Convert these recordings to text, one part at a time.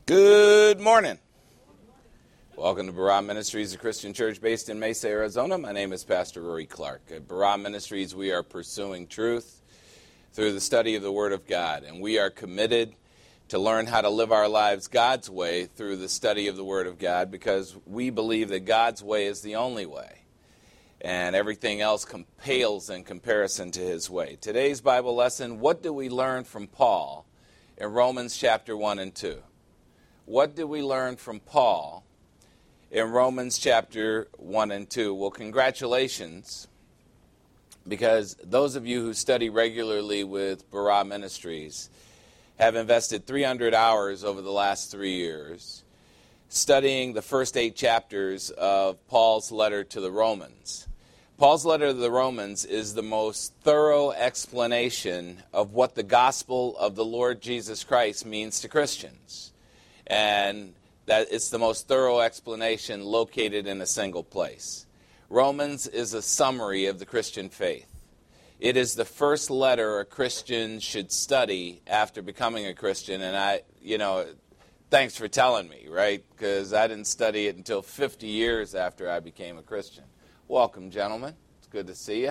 Good morning. Welcome to Barah Ministries, a Christian church based in Mesa, Arizona. My name is Pastor Rory Clark. At Barah Ministries, we are pursuing truth through the study of the Word of God, and we are committed to learn how to live our lives God's way through the study of the Word of God, because we believe that God's way is the only way, and everything else pales in comparison to His way. Today's Bible lesson, what do we learn from Paul in Romans chapter 1 and 2? What do we learn from Paul in Romans chapter 1 and 2? Well, congratulations, because those of you who study regularly with Barah Ministries have invested 300 hours over the last 3 years studying the first 8 chapters of Paul's letter to the Romans. Paul's letter to the Romans is the most thorough explanation of what the gospel of the Lord Jesus Christ means to Christians. And that it's the most thorough explanation located in a single place. Romans is a summary of the Christian faith. It is the first letter a Christian should study after becoming a Christian. And thanks for telling me, right? Because I didn't study it until 50 years after I became a Christian. Welcome, gentlemen. It's good to see you.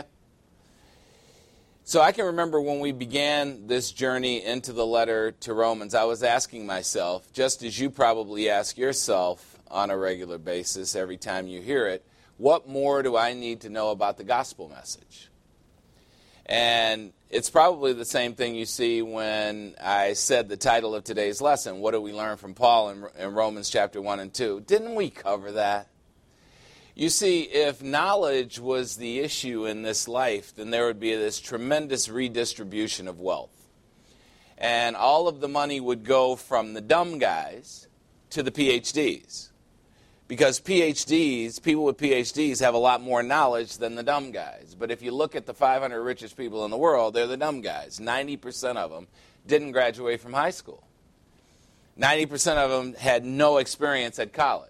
So I can remember when we began this journey into the letter to Romans, I was asking myself, just as you probably ask yourself on a regular basis every time you hear it, what more do I need to know about the gospel message? And it's probably the same thing you see when I said the title of today's lesson, what do we learn from Paul in Romans chapter 1 and 2? Didn't we cover that? You see, if knowledge was the issue in this life, then there would be this tremendous redistribution of wealth. And all of the money would go from the dumb guys to the PhDs. Because people with PhDs have a lot more knowledge than the dumb guys. But if you look at the 500 richest people in the world, they're the dumb guys. 90% of them didn't graduate from high school. 90% of them had no experience at college.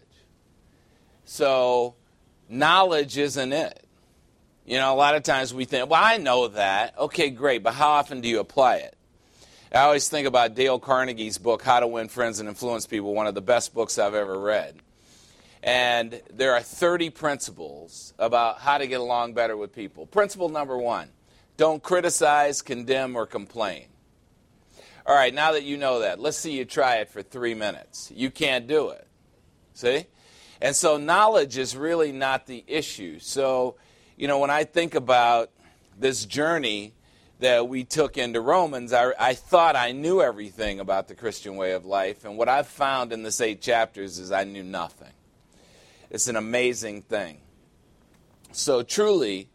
So knowledge isn't it. A lot of times we think, well, I know that. Okay, great, but how often do you apply it? I always think about Dale Carnegie's book, How to Win Friends and Influence People, one of the best books I've ever read. And there are 30 principles about how to get along better with people. Principle number 1, don't criticize, condemn, or complain. All right, now that you know that, let's see you try it for 3 minutes. You can't do it. See? And so knowledge is really not the issue. So, when I think about this journey that we took into Romans, I thought I knew everything about the Christian way of life. And what I've found in this 8 chapters is I knew nothing. It's an amazing thing. So truly,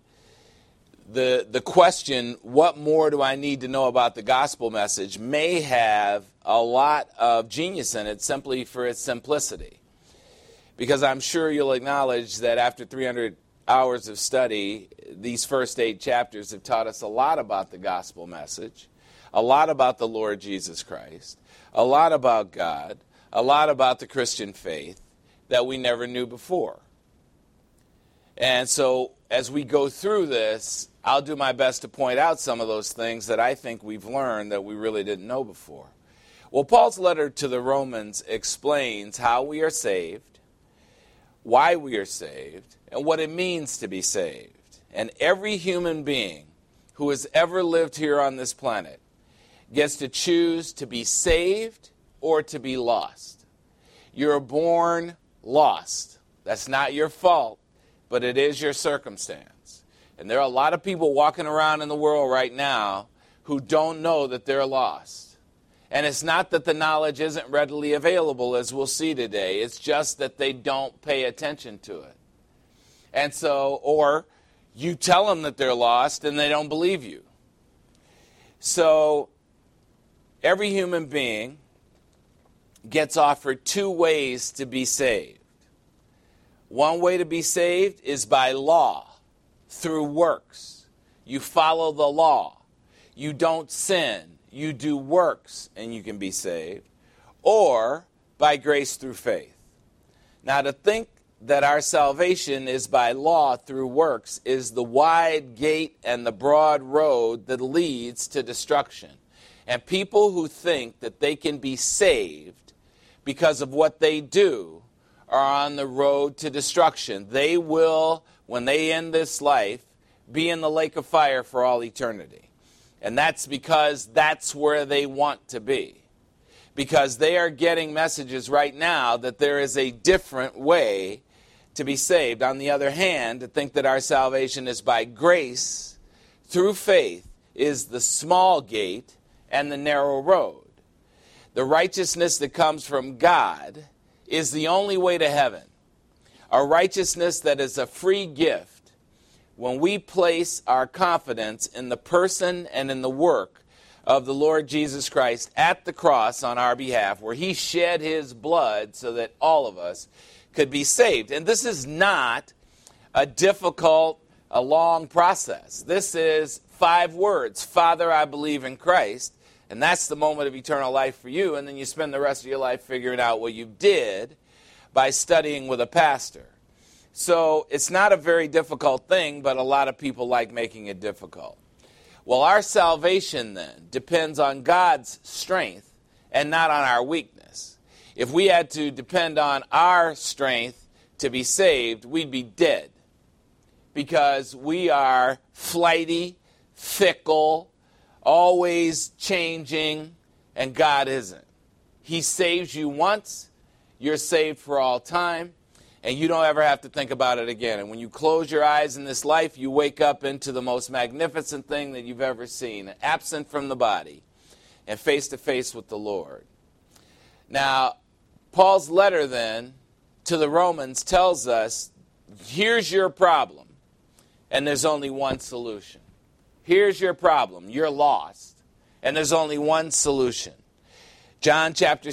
the question, what more do I need to know about the gospel message, may have a lot of genius in it simply for its simplicity. Because I'm sure you'll acknowledge that after 300 hours of study, these first 8 chapters have taught us a lot about the gospel message, a lot about the Lord Jesus Christ, a lot about God, a lot about the Christian faith that we never knew before. And so as we go through this, I'll do my best to point out some of those things that I think we've learned that we really didn't know before. Well, Paul's letter to the Romans explains how we are saved, why we are saved, and what it means to be saved. And every human being who has ever lived here on this planet gets to choose to be saved or to be lost. You're born lost. That's not your fault, but it is your circumstance. And there are a lot of people walking around in the world right now who don't know that they're lost. And it's not that the knowledge isn't readily available, as we'll see today. It's just that they don't pay attention to it. And so, or you tell them that they're lost and they don't believe you. So, every human being gets offered 2 ways to be saved. One way to be saved is by law, through works. You follow the law. You don't sin. You do works and you can be saved, or by grace through faith. Now, to think that our salvation is by law through works is the wide gate and the broad road that leads to destruction. And people who think that they can be saved because of what they do, are on the road to destruction. They will, when they end this life, be in the lake of fire for all eternity. And that's because that's where they want to be. Because they are getting messages right now that there is a different way to be saved. On the other hand, to think that our salvation is by grace through faith is the small gate and the narrow road. The righteousness that comes from God is the only way to heaven. A righteousness that is a free gift when we place our confidence in the person and in the work of the Lord Jesus Christ at the cross on our behalf, where he shed his blood so that all of us could be saved. And this is not a difficult, a long process. This is 5 words. Father, I believe in Christ. And that's the moment of eternal life for you. And then you spend the rest of your life figuring out what you did by studying with a pastor. So it's not a very difficult thing, but a lot of people like making it difficult. Well, our salvation then depends on God's strength and not on our weakness. If we had to depend on our strength to be saved, we'd be dead. Because we are flighty, fickle, always changing, and God isn't. He saves you once, you're saved for all time, and you don't ever have to think about it again. And when you close your eyes in this life, you wake up into the most magnificent thing that you've ever seen, absent from the body, and face to face with the Lord. Now, Paul's letter then to the Romans tells us, here's your problem, and there's only one solution. Here's your problem. You're lost. And there's only one solution. John chapter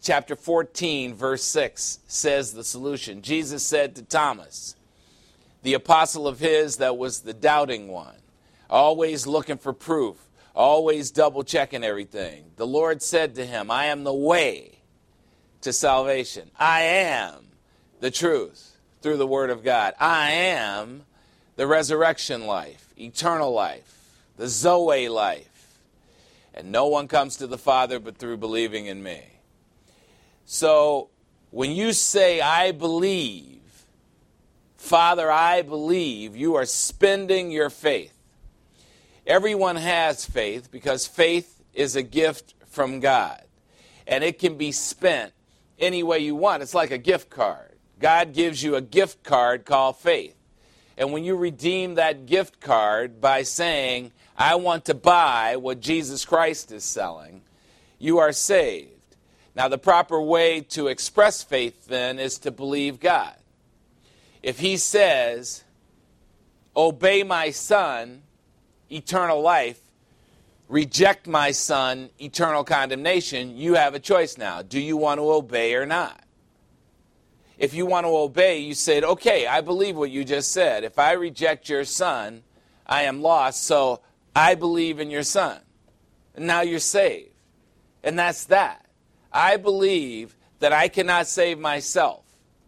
14, verse 6 says the solution. Jesus said to Thomas, the apostle of his that was the doubting one, always looking for proof, always double checking everything. The Lord said to him, I am the way to salvation. I am the truth through the word of God. I am the resurrection life, eternal life, the Zoe life. And no one comes to the Father but through believing in me. So when you say, I believe, Father, I believe, you are spending your faith. Everyone has faith because faith is a gift from God. And it can be spent any way you want. It's like a gift card. God gives you a gift card called faith. And when you redeem that gift card by saying, I want to buy what Jesus Christ is selling, you are saved. Now, the proper way to express faith then is to believe God. If he says, obey my son, eternal life, reject my son, eternal condemnation, you have a choice now. Do you want to obey or not? If you want to obey, you said, okay, I believe what you just said. If I reject your son, I am lost, so I believe in your son. And now you're saved. And that's that. I believe that I cannot save myself.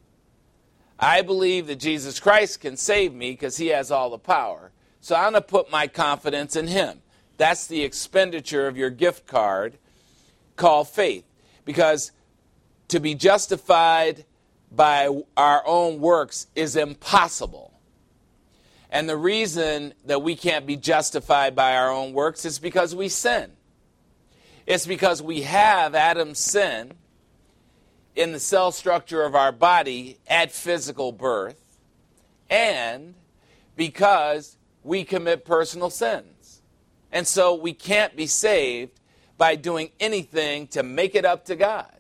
I believe that Jesus Christ can save me because he has all the power. So I'm going to put my confidence in him. That's the expenditure of your gift card called faith. Because to be justified by our own works is impossible. And the reason that we can't be justified by our own works is because we sin. It's because we have Adam's sin in the cell structure of our body at physical birth, and because we commit personal sins. And so we can't be saved by doing anything to make it up to God.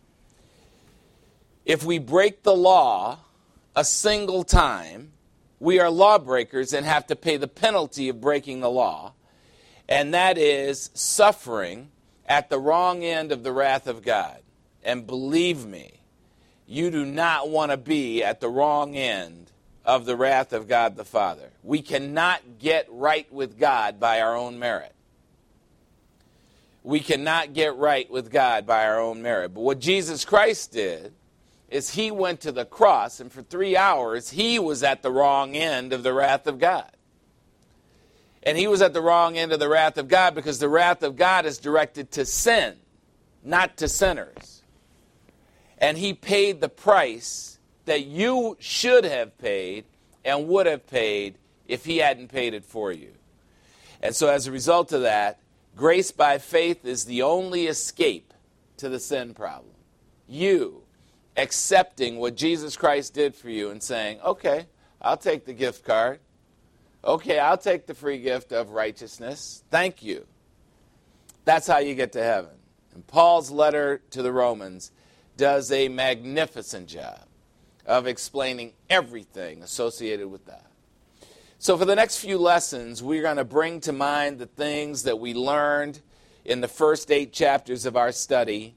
If we break the law a single time, we are lawbreakers and have to pay the penalty of breaking the law, and that is suffering at the wrong end of the wrath of God. And believe me, you do not want to be at the wrong end of the wrath of God the Father. We cannot get right with God by our own merit. We cannot get right with God by our own merit. But what Jesus Christ did is he went to the cross, and for 3 hours, he was at the wrong end of the wrath of God. And he was at the wrong end of the wrath of God because the wrath of God is directed to sin, not to sinners. And he paid the price that you should have paid and would have paid if he hadn't paid it for you. And so as a result of that, grace by faith is the only escape to the sin problem. You accepting what Jesus Christ did for you and saying, okay, I'll take the gift card. Okay, I'll take the free gift of righteousness. Thank you. That's how you get to heaven. And Paul's letter to the Romans does a magnificent job of explaining everything associated with that. So for the next few lessons, we're going to bring to mind the things that we learned in the first 8 chapters of our study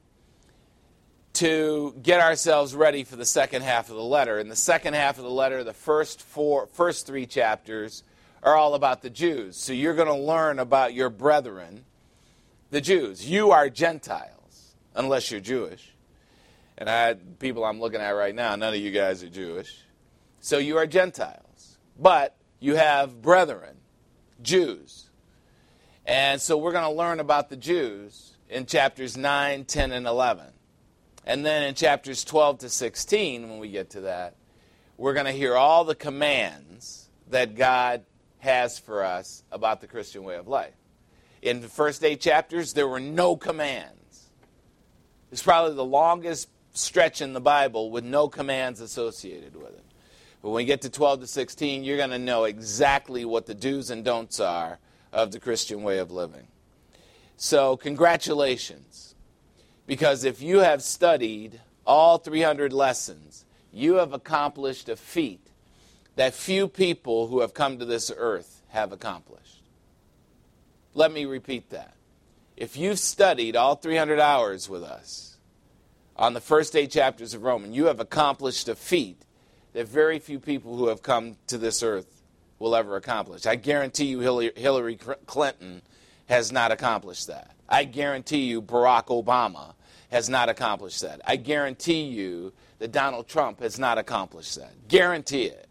to get ourselves ready for the second half of the letter. In the second half of the letter, the first 3 chapters are all about the Jews. So you're going to learn about your brethren, the Jews. You are Gentiles, unless you're Jewish. And people I'm looking at right now, none of you guys are Jewish. So you are Gentiles. But you have brethren, Jews. And so we're going to learn about the Jews in chapters 9, 10, and 11. And then in chapters 12 to 16, when we get to that, we're going to hear all the commands that God has for us about the Christian way of life. In the first 8 chapters, there were no commands. It's probably the longest stretch in the Bible with no commands associated with it. But when we get to 12 to 16, you're going to know exactly what the do's and don'ts are of the Christian way of living. So congratulations, because if you have studied all 300 lessons, you have accomplished a feat that few people who have come to this earth have accomplished. Let me repeat that. If you've studied all 300 hours with us on the first 8 chapters of Romans, you have accomplished a feat that very few people who have come to this earth will ever accomplish. I guarantee you Hillary Clinton has not accomplished that. I guarantee you Barack Obama has not accomplished that. I guarantee you that Donald Trump has not accomplished that. Guarantee it.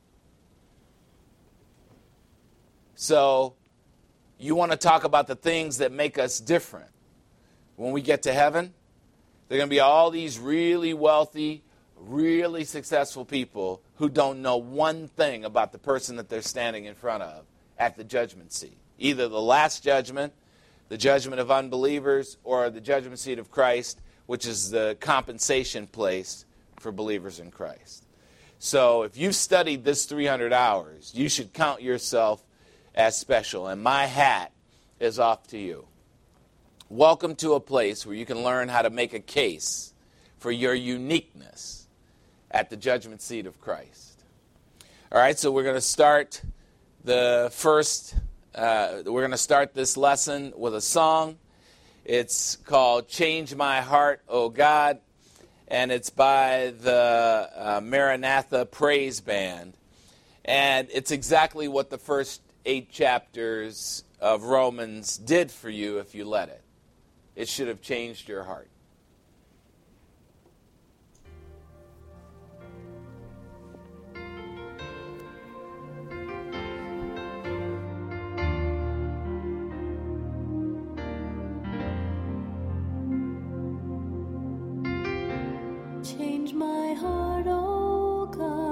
So, you want to talk about the things that make us different. When we get to heaven, there are going to be all these really wealthy, really successful people who don't know one thing about the person that they're standing in front of at the judgment seat. Either the last judgment, the judgment of unbelievers, or the judgment seat of Christ, which is the compensation place for believers in Christ. So if you've studied this 300 hours, you should count yourself as special. And my hat is off to you. Welcome to a place where you can learn how to make a case for your uniqueness at the judgment seat of Christ. All right, so we're going to start we're going to start this lesson with a song. It's called Change My Heart, O God, and it's by the Maranatha Praise Band. And it's exactly what the first 8 chapters of Romans did for you if you let it. It should have changed your heart. Change my heart, oh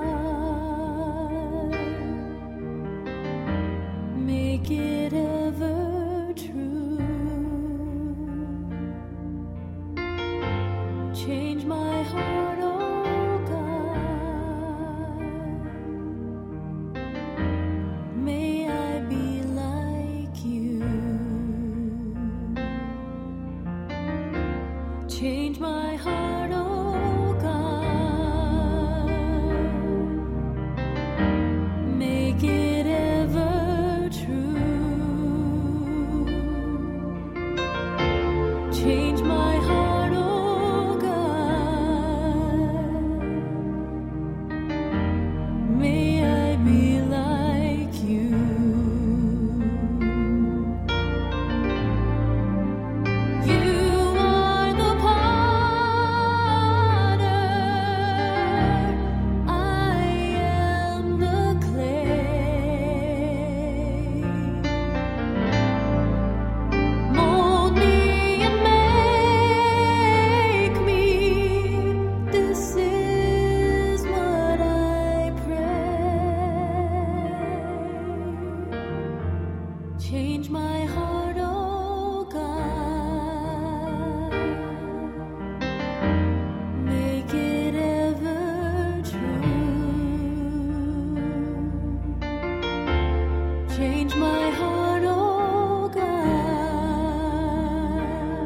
God, make it ever true. Change my heart, oh God, may I be like you. Change my heart, oh God, make it ever true. Change my heart, oh God, may I be like you. You are the potter, my heart, oh God. Make it ever true. Change my heart, oh God.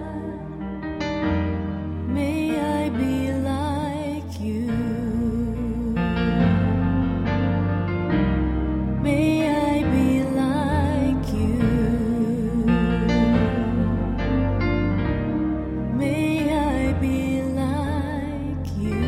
May I be like you. May I be like you. May I be like you.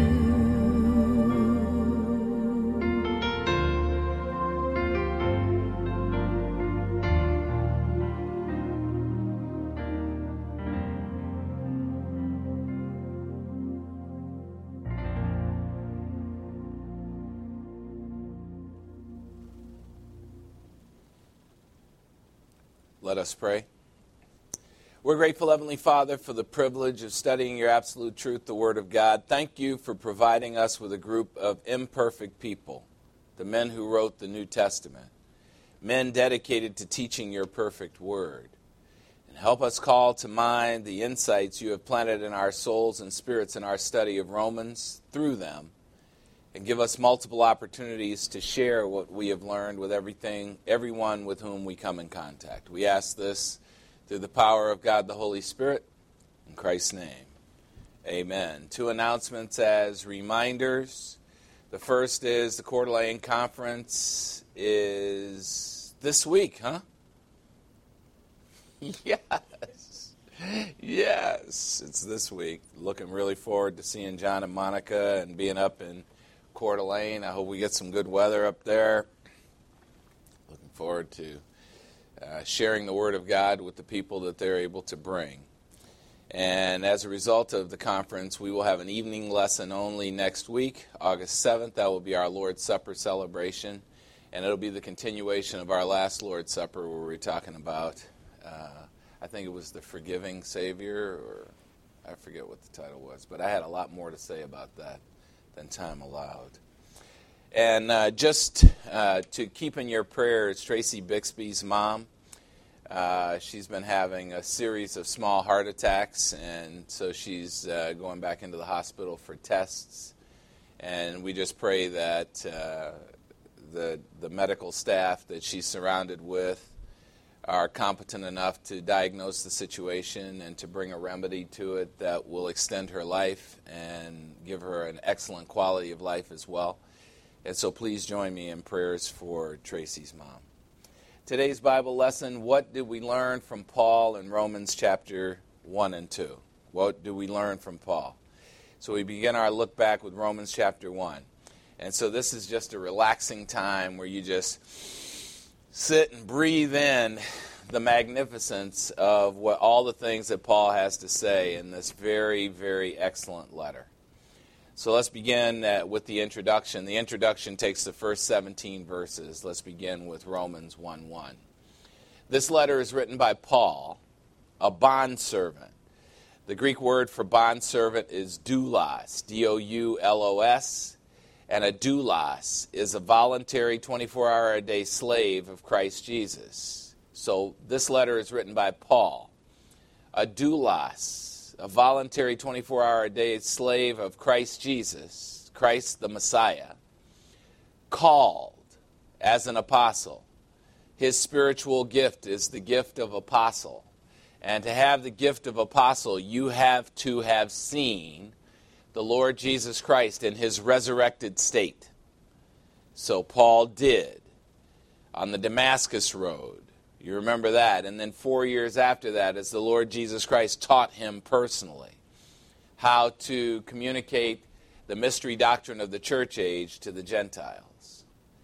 Let us pray. We're grateful, Heavenly Father, for the privilege of studying your absolute truth, the Word of God. Thank you for providing us with a group of imperfect people, the men who wrote the New Testament, men dedicated to teaching your perfect Word. And help us call to mind the insights you have planted in our souls and spirits in our study of Romans through them, and give us multiple opportunities to share what we have learned with everyone with whom we come in contact. We ask this through the power of God the Holy Spirit, in Christ's name. Amen. 2 announcements as reminders. The first is the Coeur d'Alene Conference is this week, huh? Yes. Yes, it's this week. Looking really forward to seeing John and Monica and being up in Coeur d'Alene. I hope we get some good weather up there. Looking forward to sharing the Word of God with the people that they're able to bring. And as a result of the conference, we will have an evening lesson only next week, August 7th. That will be our Lord's Supper celebration. And it'll be the continuation of our last Lord's Supper where we're talking about, I think it was the forgiving Savior, or I forget what the title was. But I had a lot more to say about that than time allowed. And just to keep in your prayers, Tracy Bixby's mom. She's been having a series of small heart attacks, and so she's going back into the hospital for tests. And we just pray that the medical staff that she's surrounded with are competent enough to diagnose the situation and to bring a remedy to it that will extend her life and give her an excellent quality of life as well. And so please join me in prayers for Tracy's mom. Today's Bible lesson, what did we learn from Paul in Romans chapter 1 and 2? What do we learn from Paul? So we begin our look back with Romans chapter 1. And so this is just a relaxing time where you just sit and breathe in the magnificence of what all the things that Paul has to say in this very, very excellent letter. So let's begin with the introduction. The introduction takes the first 17 verses. Let's begin with Romans 1:1. This letter is written by Paul, a bondservant. The Greek word for bondservant is doulos, D-O-U-L-O-S. And a doulos is a voluntary 24-hour-a-day slave of Christ Jesus. So this letter is written by Paul, a doulos, a voluntary 24-hour-a-day slave of Christ Jesus, Christ the Messiah, called as an apostle. His spiritual gift is the gift of apostle. And to have the gift of apostle, you have to have seen the Lord Jesus Christ in his resurrected state. So Paul did on the Damascus Road. You remember that. And then 4 years after that, as the Lord Jesus Christ taught him personally how to communicate the mystery doctrine of the church age to the Gentiles.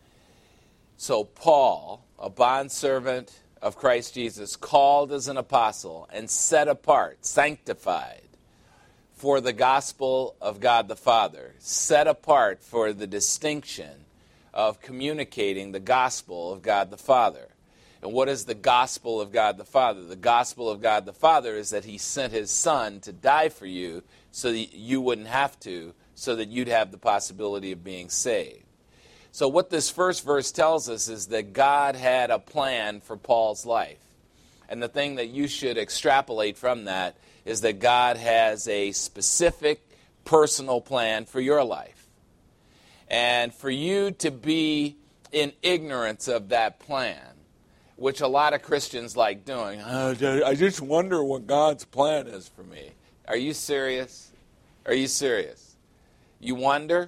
So Paul, a bondservant of Christ Jesus, called as an apostle and set apart, sanctified, for the gospel of God the Father, set apart for the distinction of communicating the gospel of God the Father. And what is the gospel of God the Father? The gospel of God the Father is that he sent his Son to die for you so that you wouldn't have to, so that you'd have the possibility of being saved. So what this first verse tells us is that God had a plan for Paul's life. And the thing that you should extrapolate from that is that God has a specific personal plan for your life. And for you to be in ignorance of that plan, which a lot of Christians like doing, I just wonder what God's plan is for me. Are you serious? Are you serious? You wonder?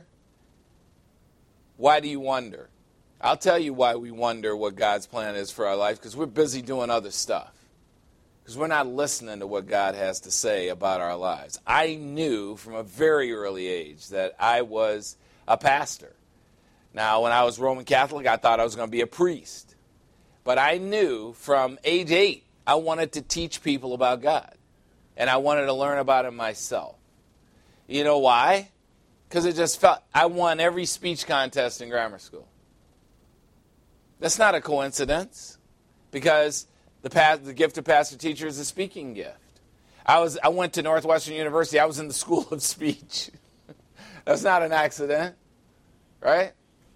Why do you wonder? I'll tell you why we wonder what God's plan is for our life, because we're busy doing other stuff. Because we're not listening to what God has to say about our lives. I knew from a very early age that I was a pastor. Now, when I was Roman Catholic, I thought I was going to be a priest. But I knew from age 8, I wanted to teach people about God. And I wanted to learn about Him myself. You know why? Because it just felt, I won every speech contest in grammar school. That's not a coincidence, because the gift of pastor teacher is a speaking gift. I went to Northwestern University. I was in the School of Speech. That's not an accident, right?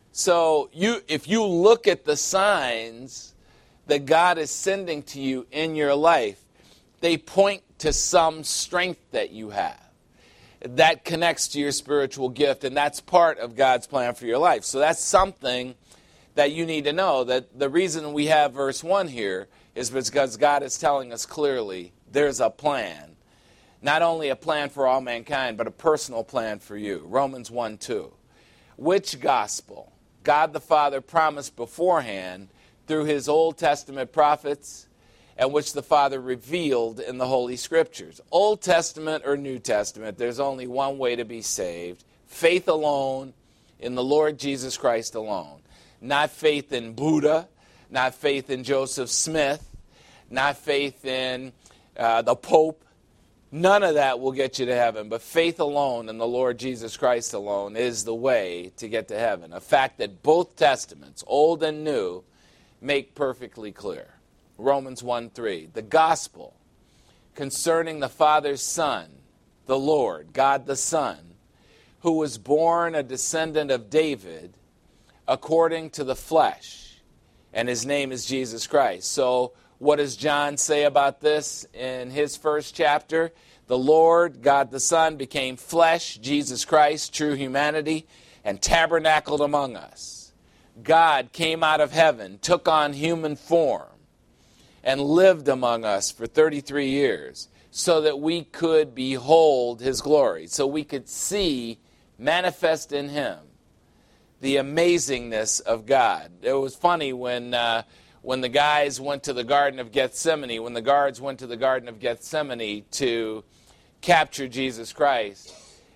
So if you look at the signs that God is sending to you in your life, they point to some strength that you have that connects to your spiritual gift, and that's part of God's plan for your life. So that's something that you need to know, that the reason we have verse 1 here is because God is telling us clearly there's a plan. Not only a plan for all mankind, but a personal plan for you. Romans 1:2. Which gospel God the Father promised beforehand through His Old Testament prophets, and which the Father revealed in the Holy Scriptures. Old Testament or New Testament, there's only one way to be saved. Faith alone in the Lord Jesus Christ alone. Not faith in Buddha, not faith in Joseph Smith, not faith in the Pope. None of that will get you to heaven, but faith alone in the Lord Jesus Christ alone is the way to get to heaven. A fact that both Testaments, Old and New, make perfectly clear. Romans 1:3, the gospel concerning the Father's Son, the Lord, God the Son, who was born a descendant of David according to the flesh, and His name is Jesus Christ. So what does John say about this in his first chapter? The Lord, God the Son, became flesh, Jesus Christ, true humanity, and tabernacled among us. God came out of heaven, took on human form, and lived among us for 33 years so that we could behold His glory, so we could see manifest in Him the amazingness of God. It was funny when the guys went to the Garden of Gethsemane, when the guards went to the Garden of Gethsemane to capture Jesus Christ,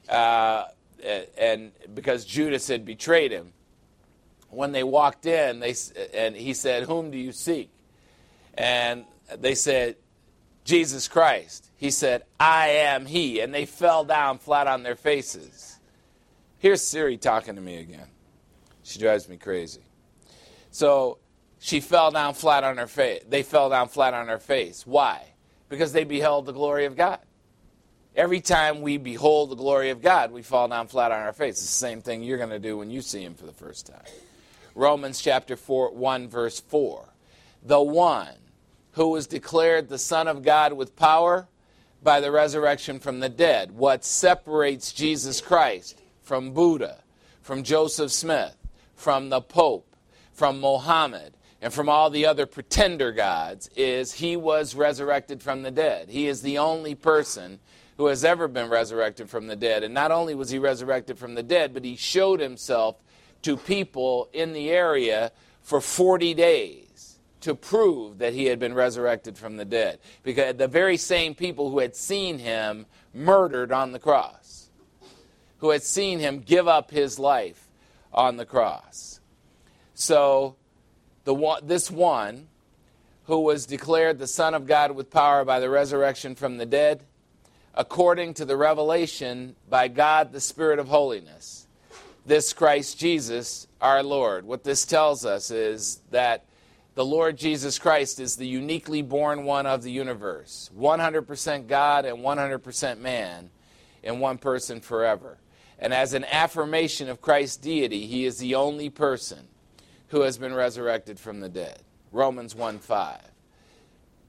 and because Judas had betrayed Him, when they walked in, and He said, "Whom do you seek?" And they said, "Jesus Christ." He said, "I am He." And they fell down flat on their faces. Here's Siri talking to me again. She drives me crazy. So she fell down flat on her face. They fell down flat on their face. Why? Because they beheld the glory of God. Every time we behold the glory of God, we fall down flat on our face. It's the same thing you're going to do when you see Him for the first time. Romans chapter 1, verse 4. The one who was declared the Son of God with power by the resurrection from the dead. What separates Jesus Christ from Buddha, from Joseph Smith, from the Pope, from Mohammed, and from all the other pretender gods is He was resurrected from the dead. He is the only person who has ever been resurrected from the dead. And not only was He resurrected from the dead, but He showed Himself to people in the area for 40 days to prove that He had been resurrected from the dead. Because the very same people who had seen Him murdered on the cross, who had seen Him give up His life on the cross. So this one who was declared the Son of God with power by the resurrection from the dead, according to the revelation by God the Spirit of holiness, this Christ Jesus our Lord. What this tells us is that the Lord Jesus Christ is the uniquely born one of the universe, 100% God and 100% man in one person forever. And as an affirmation of Christ's deity, He is the only person who has been resurrected from the dead. Romans 1:5.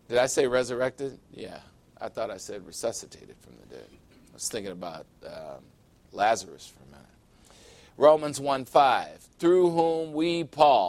Did I say resurrected? Yeah. I thought I said resuscitated from the dead. I was thinking about Lazarus for a minute. Romans 1:5, through whom we,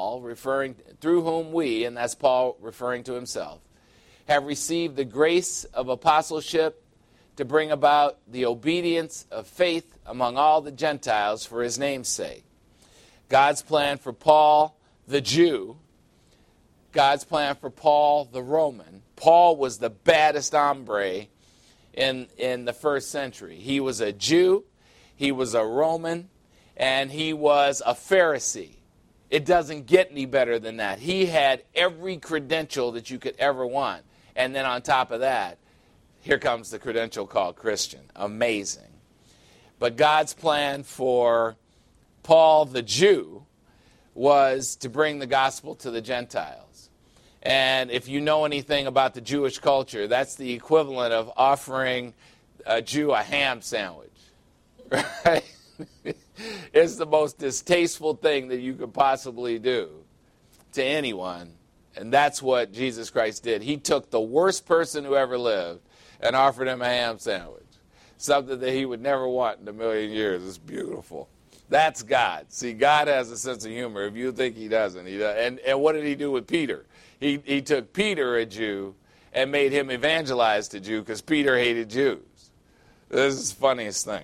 and that's Paul referring to himself, have received the grace of apostleship to bring about the obedience of faith among all the Gentiles for his name's sake. God's plan for Paul, the Jew, God's plan for Paul, the Roman. Paul was the baddest hombre in the first century. He was a Jew, he was a Roman, and he was a Pharisee. It doesn't get any better than that. He had every credential that you could ever want. And then on top of that, here comes the credential called Christian. Amazing. But God's plan for Paul the Jew was to bring the gospel to the Gentiles. And if you know anything about the Jewish culture, that's the equivalent of offering a Jew a ham sandwich. Right? It's the most distasteful thing that you could possibly do to anyone. And that's what Jesus Christ did. He took the worst person who ever lived and offered him a ham sandwich. Something that he would never want in a million years. It's beautiful. That's God. See, God has a sense of humor. If you think he doesn't, he does. And what did he do with Peter? He took Peter, a Jew, and made him evangelize to Jew because Peter hated Jews. This is the funniest thing.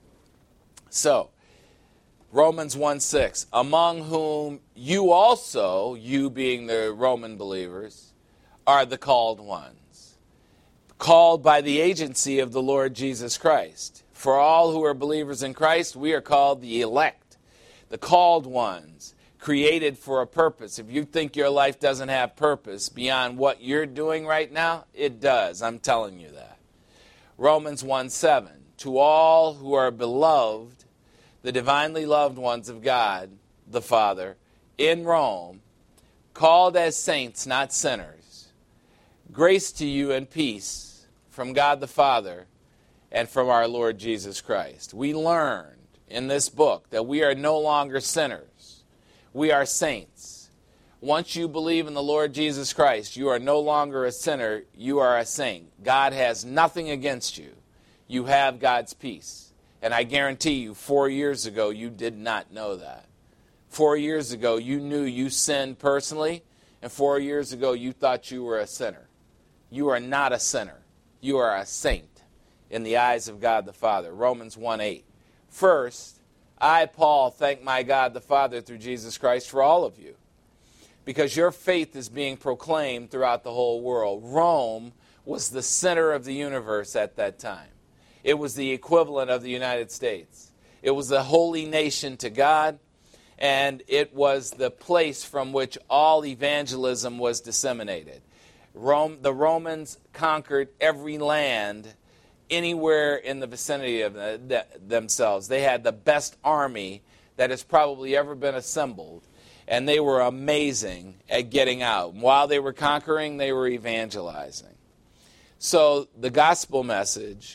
So, Romans 1:6, among whom you also, you being the Roman believers, are the called ones, called by the agency of the Lord Jesus Christ. For all who are believers in Christ, we are called the elect, the called ones, created for a purpose. If you think your life doesn't have purpose beyond what you're doing right now, it does. I'm telling you that. Romans 1:7, to all who are beloved, the divinely loved ones of God, the Father, in Rome, called as saints, not sinners, grace to you and peace from God the Father and from our Lord Jesus Christ. We learned in this book that we are no longer sinners. We are saints. Once you believe in the Lord Jesus Christ, you are no longer a sinner, you are a saint. God has nothing against you. You have God's peace. And I guarantee you, 4 years ago, you did not know that. 4 years ago, you knew you sinned personally, and 4 years ago, you thought you were a sinner. You are not a sinner. You are a saint in the eyes of God the Father. Romans 1:8. First, I, Paul, thank my God the Father through Jesus Christ for all of you, because your faith is being proclaimed throughout the whole world. Rome was the center of the universe at that time. It was the equivalent of the United States. It was the holy nation to God, and it was the place from which all evangelism was disseminated. The Romans conquered every land anywhere in the vicinity of themselves. They had the best army that has probably ever been assembled, and they were amazing at getting out. While they were conquering, they were evangelizing. So the gospel message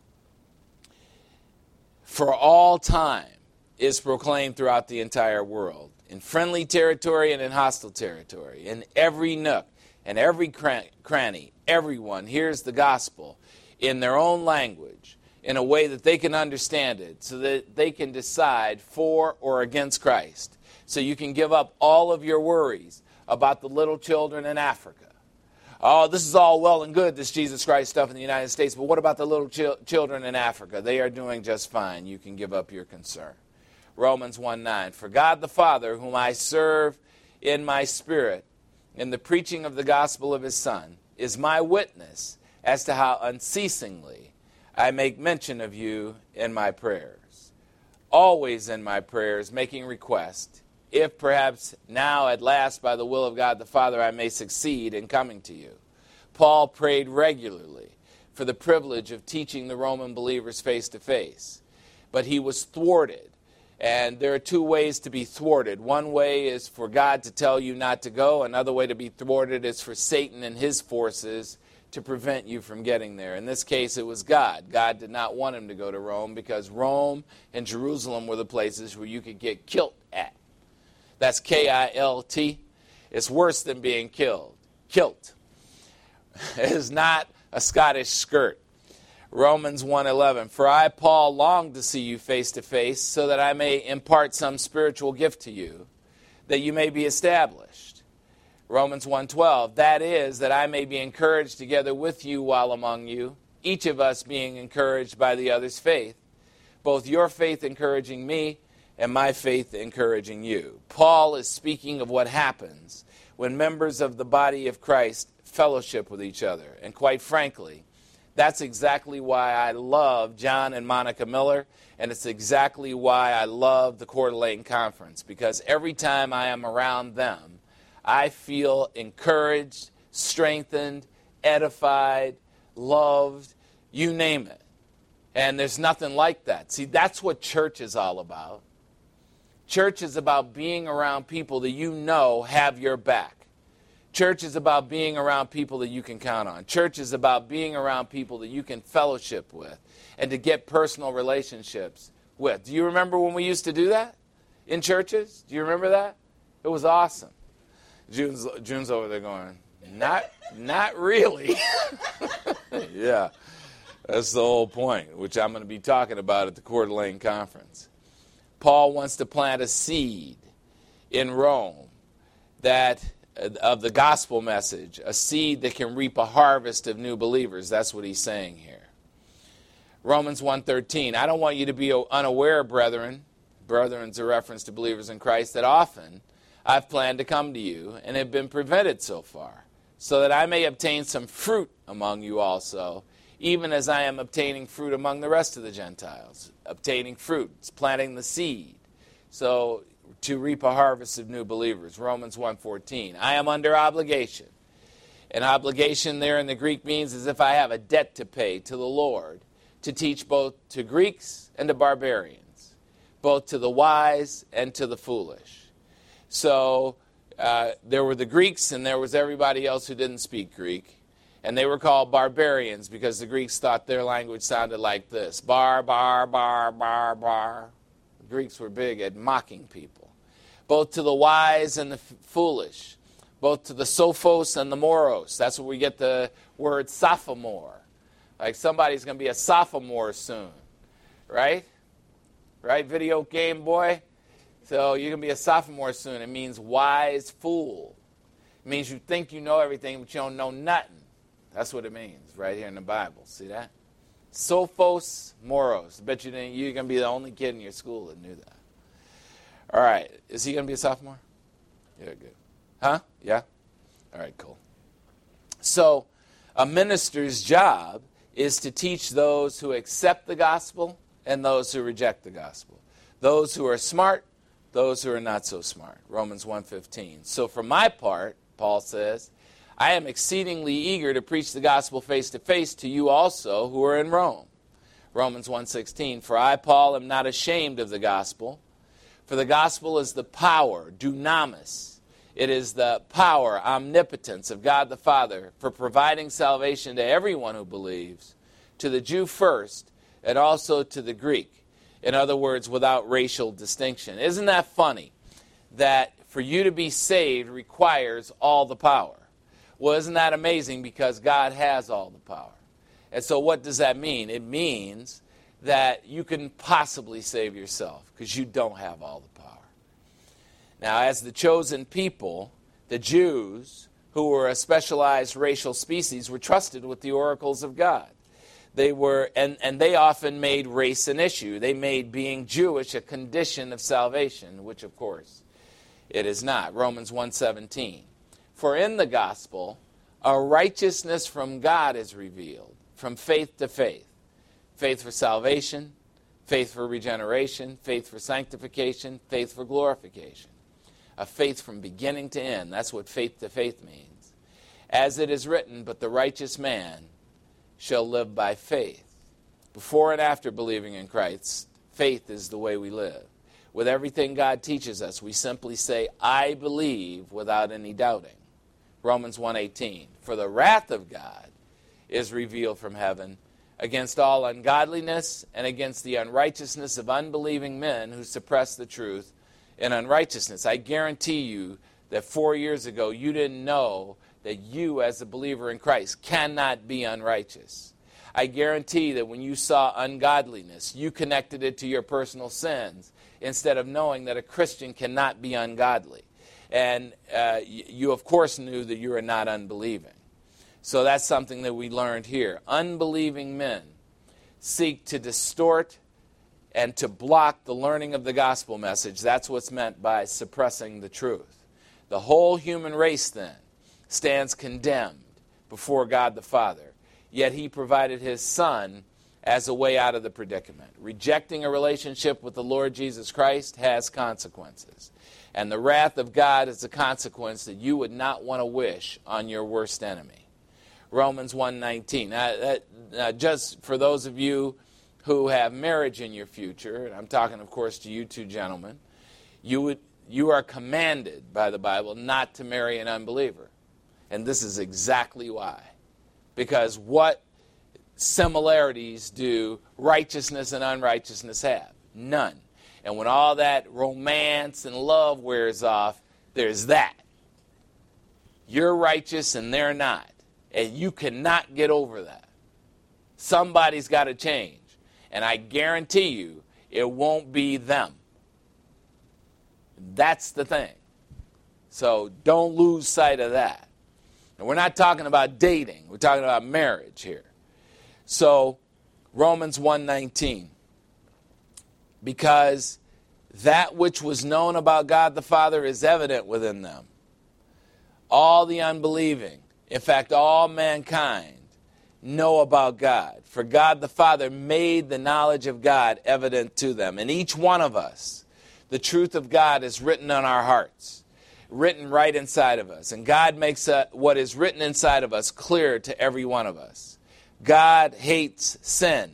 for all time is proclaimed throughout the entire world, in friendly territory and in hostile territory, in every nook and every cranny. Everyone hears the gospel in their own language, in a way that they can understand it, so that they can decide for or against Christ. So you can give up all of your worries about the little children in Africa. Oh, this is all well and good, this Jesus Christ stuff in the United States, but what about the little children in Africa? They are doing just fine. You can give up your concern. Romans 1:9, for God the Father, whom I serve in my spirit, in the preaching of the gospel of his Son, is my witness as to how unceasingly I make mention of you in my prayers. Always in my prayers, making request, if perhaps now at last by the will of God the Father I may succeed in coming to you. Paul prayed regularly for the privilege of teaching the Roman believers face to face, but he was thwarted. And there are two ways to be thwarted. One way is for God to tell you not to go. Another way to be thwarted is for Satan and his forces to prevent you from getting there. In this case, it was God. God did not want him to go to Rome because Rome and Jerusalem were the places where you could get killed at. That's Kilt. It's worse than being killed. Kilt. It is not a Scottish skirt. Romans 1:11, for I, Paul, long to see you face to face, so that I may impart some spiritual gift to you, that you may be established. Romans 1:12, that is, that I may be encouraged together with you while among you, each of us being encouraged by the other's faith, both your faith encouraging me and my faith encouraging you. Paul is speaking of what happens when members of the body of Christ fellowship with each other. And quite frankly, that's exactly why I love John and Monica Miller, and it's exactly why I love the Coeur d'Alene Conference, because every time I am around them, I feel encouraged, strengthened, edified, loved, you name it. And there's nothing like that. See, that's what church is all about. Church is about being around people that you know have your back. Church is about being around people that you can count on. Church is about being around people that you can fellowship with and to get personal relationships with. Do you remember when we used to do that in churches? Do you remember that? It was awesome. June's over there going, not really. Yeah, that's the whole point, which I'm going to be talking about at the Coeur d'Alene Conference. Paul wants to plant a seed in Rome of the gospel message, a seed that can reap a harvest of new believers. That's what he's saying here. Romans 1:13, I don't want you to be unaware, brethren. Brethren's a reference to believers in Christ, that often I've planned to come to you and have been prevented so far, so that I may obtain some fruit among you also, even as I am obtaining fruit among the rest of the Gentiles. Obtaining fruit, it's planting the seed. So to reap a harvest of new believers. Romans 1:14. I am under obligation. An obligation there in the Greek means as if I have a debt to pay to the Lord, to teach both to Greeks and to barbarians, both to the wise and to the foolish. So there were the Greeks and there was everybody else who didn't speak Greek. And they were called barbarians because the Greeks thought their language sounded like this. Bar, bar, bar, bar, bar. The Greeks were big at mocking people. Both to the wise and the foolish. Both to the sophos and the moros. That's where we get the word sophomore. Like somebody's going to be a sophomore soon. Right? Right, video game boy? So you're going to be a sophomore soon. It means wise fool. It means you think you know everything, but you don't know nothing. That's what it means right here in the Bible. See that? Sophos moros. I bet you're going to be the only kid in your school that knew that. All right. Is he going to be a sophomore? Yeah, good. Huh? Yeah? All right, cool. So a minister's job is to teach those who accept the gospel and those who reject the gospel. Those who are smart, those who are not so smart. Romans 1:15. So for my part, Paul says, I am exceedingly eager to preach the gospel face to face to you also who are in Rome. Romans 1:16, for I, Paul, am not ashamed of the gospel, for the gospel is the power, dunamis. It is the power, omnipotence of God the Father for providing salvation to everyone who believes, to the Jew first, and also to the Greek. In other words, without racial distinction. Isn't that funny? That for you to be saved requires all the power. Well, isn't that amazing? Because God has all the power. And so what does that mean? It means that you can possibly save yourself because you don't have all the power. Now, as the chosen people, the Jews, who were a specialized racial species, were trusted with the oracles of God. They were, and they often made race an issue. They made being Jewish a condition of salvation, which, of course, it is not. Romans 1:17. For in the gospel, a righteousness from God is revealed, from faith to faith. Faith for salvation, faith for regeneration, faith for sanctification, faith for glorification. A faith from beginning to end. That's what faith to faith means. As it is written, but the righteous man shall live by faith. Before and after believing in Christ, faith is the way we live. With everything God teaches us, we simply say, I believe, without any doubting. Romans 1:18, for the wrath of God is revealed from heaven against all ungodliness and against the unrighteousness of unbelieving men who suppress the truth in unrighteousness. I guarantee you that 4 years ago you didn't know that you, as a believer in Christ, cannot be unrighteous. I guarantee that when you saw ungodliness, you connected it to your personal sins instead of knowing that a Christian cannot be ungodly. And you, of course, knew that you were not unbelieving. So that's something that we learned here. Unbelieving men seek to distort and to block the learning of the gospel message. That's what's meant by suppressing the truth. The whole human race, then, stands condemned before God the Father, yet he provided his Son as a way out of the predicament. Rejecting a relationship with the Lord Jesus Christ has consequences, and the wrath of God is a consequence that you would not want to wish on your worst enemy. Romans 1:19. Now, just for those of you who have marriage in your future, and I'm talking, of course, to you two gentlemen, you are commanded by the Bible not to marry an unbeliever. And this is exactly why. Because what similarities do righteousness and unrighteousness have? None. And when all that romance and love wears off, there's that. You're righteous and they're not. And you cannot get over that. Somebody's got to change. And I guarantee you, it won't be them. That's the thing. So don't lose sight of that. And we're not talking about dating. We're talking about marriage here. So Romans 1:19. Because that which was known about God the Father is evident within them. All the unbelieving, in fact, all mankind, know about God. For God the Father made the knowledge of God evident to them. And each one of us, the truth of God is written on our hearts, written right inside of us. And God makes what is written inside of us clear to every one of us. God hates sin.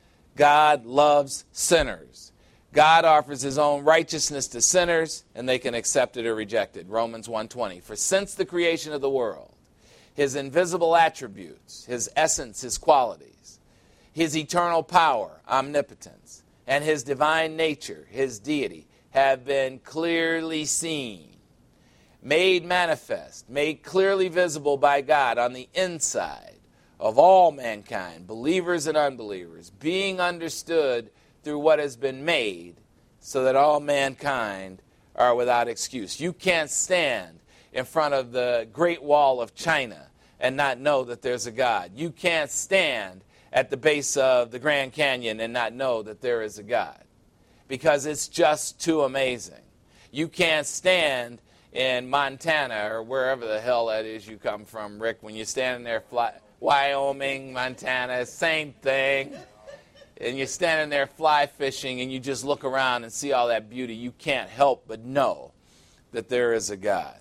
God loves sinners. God offers his own righteousness to sinners, and they can accept it or reject it. Romans 1:20. For since the creation of the world, his invisible attributes, his essence, his qualities, his eternal power, omnipotence, and his divine nature, his deity, have been clearly seen, made manifest, made clearly visible by God on the inside of all mankind, believers and unbelievers, being understood through what has been made, so that all mankind are without excuse. You can't stand in front of the Great Wall of China and not know that there's a God. You can't stand at the base of the Grand Canyon and not know that there is a God, because it's just too amazing. You can't stand in Montana or wherever the hell that is you come from, Rick, when you're standing there, Wyoming, Montana, same thing. And you're standing there fly fishing and you just look around and see all that beauty. You can't help but know that there is a God.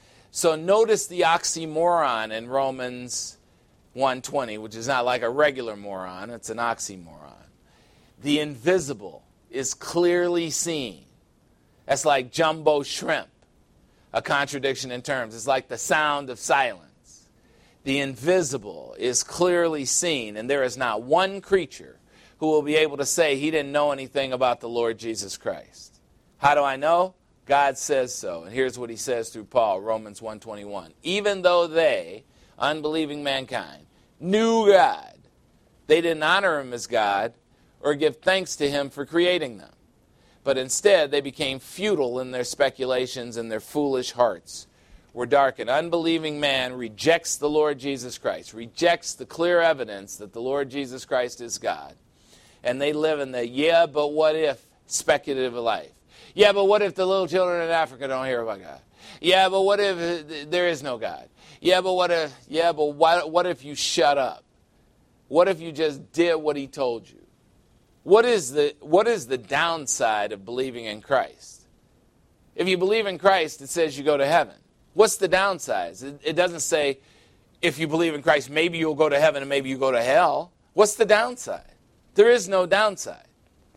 So notice the oxymoron in Romans 1:20, which is not like a regular moron, it's an oxymoron. The invisible is clearly seen. That's like jumbo shrimp, a contradiction in terms. It's like the sound of silence. The invisible is clearly seen, and there is not one creature who will be able to say he didn't know anything about the Lord Jesus Christ. How do I know? God says so. And here's what he says through Paul, Romans 1:21. Even though they, unbelieving mankind, knew God, they didn't honor him as God or give thanks to him for creating them. But instead, they became futile in their speculations, and their foolish hearts were darkened. Unbelieving man rejects the Lord Jesus Christ, rejects the clear evidence that the Lord Jesus Christ is God. And they live in the yeah, but what if speculative life. Yeah, but what if the little children in Africa don't hear about God? Yeah, but what if there is no God? Yeah, but what if you shut up? What if you just did what he told you? What is the downside of believing in Christ? If you believe in Christ, it says you go to heaven. What's the downside? It doesn't say if you believe in Christ, maybe you'll go to heaven and maybe you go to hell. What's the downside? There is no downside.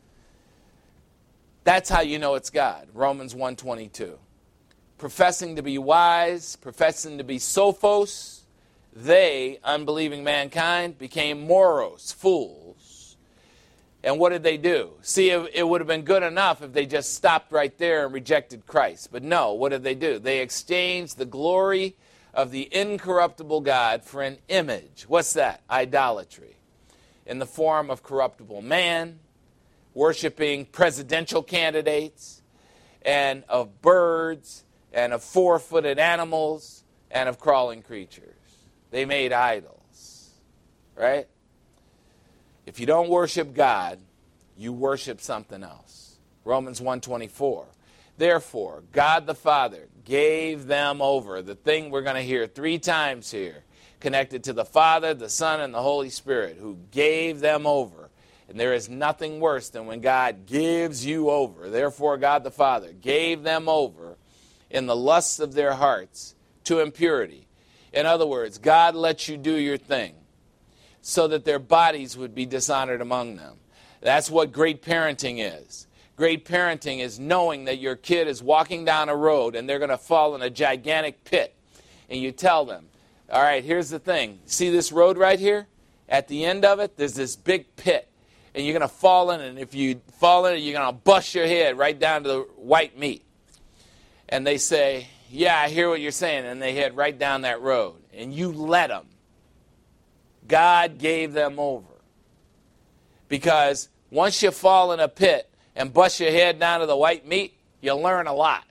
That's how you know it's God. Romans 1:22. Professing to be wise, professing to be sophos, they, unbelieving mankind, became moros, fools. And what did they do? See, it would have been good enough if they just stopped right there and rejected Christ. But no, what did they do? They exchanged the glory of the incorruptible God for an image. What's that? Idolatry. In the form of corruptible man, worshiping presidential candidates, and of birds, and of four-footed animals, and of crawling creatures. They made idols, right? If you don't worship God, you worship something else. Romans 1:24. Therefore, God the Father gave them over. The thing we're going to hear 3 times here, connected to the Father, the Son, and the Holy Spirit, who gave them over. And there is nothing worse than when God gives you over. Therefore, God the Father gave them over in the lusts of their hearts to impurity. In other words, God lets you do your thing so that their bodies would be dishonored among them. That's what great parenting is. Great parenting is knowing that your kid is walking down a road and they're going to fall in a gigantic pit. And you tell them, all right, here's the thing. See this road right here? At the end of it, there's this big pit. And you're going to fall in it. And if you fall in it, you're going to bust your head right down to the white meat. And they say, yeah, I hear what you're saying. And they head right down that road. And you let them. God gave them over. Because once you fall in a pit and bust your head down to the white meat, you'll learn a lot.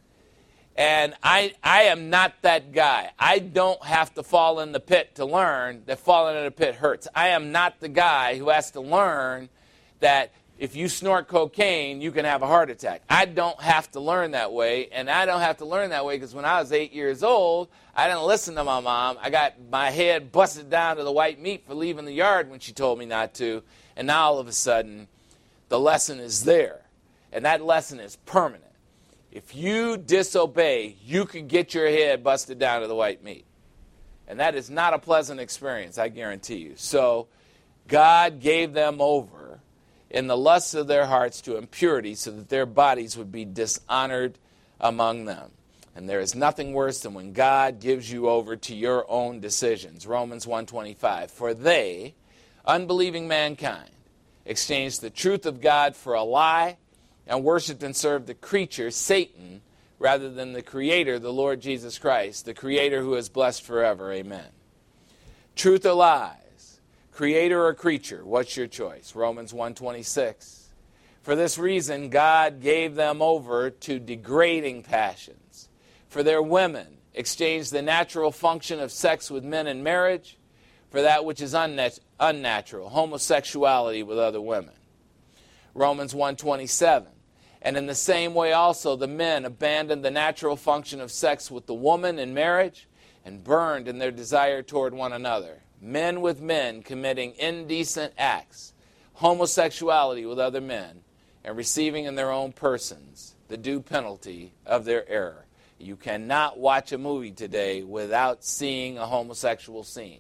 And I am not that guy. I don't have to fall in the pit to learn that falling in a pit hurts. I am not the guy who has to learn that if you snort cocaine, you can have a heart attack. I don't have to learn that way, and I don't have to learn that way because when I was 8 years old, I didn't listen to my mom. I got my head busted down to the white meat for leaving the yard when she told me not to, and now all of a sudden, the lesson is there, and that lesson is permanent. If you disobey, you could get your head busted down to the white meat. And that is not a pleasant experience, I guarantee you. So God gave them over in the lusts of their hearts to impurity so that their bodies would be dishonored among them. And there is nothing worse than when God gives you over to your own decisions. Romans 1:25. For they, unbelieving mankind, exchanged the truth of God for a lie and worshipped and served the creature, Satan, rather than the Creator, the Lord Jesus Christ, the Creator who is blessed forever. Amen. Truth or lies? Creator or creature? What's your choice? Romans 1:26. For this reason, God gave them over to degrading passions. For their women exchanged the natural function of sex with men in marriage for that which is unnatural, homosexuality with other women. Romans 1:27. And in the same way also the men abandoned the natural function of sex with the woman in marriage and burned in their desire toward one another. Men with men committing indecent acts, homosexuality with other men, and receiving in their own persons the due penalty of their error. You cannot watch a movie today without seeing a homosexual scene,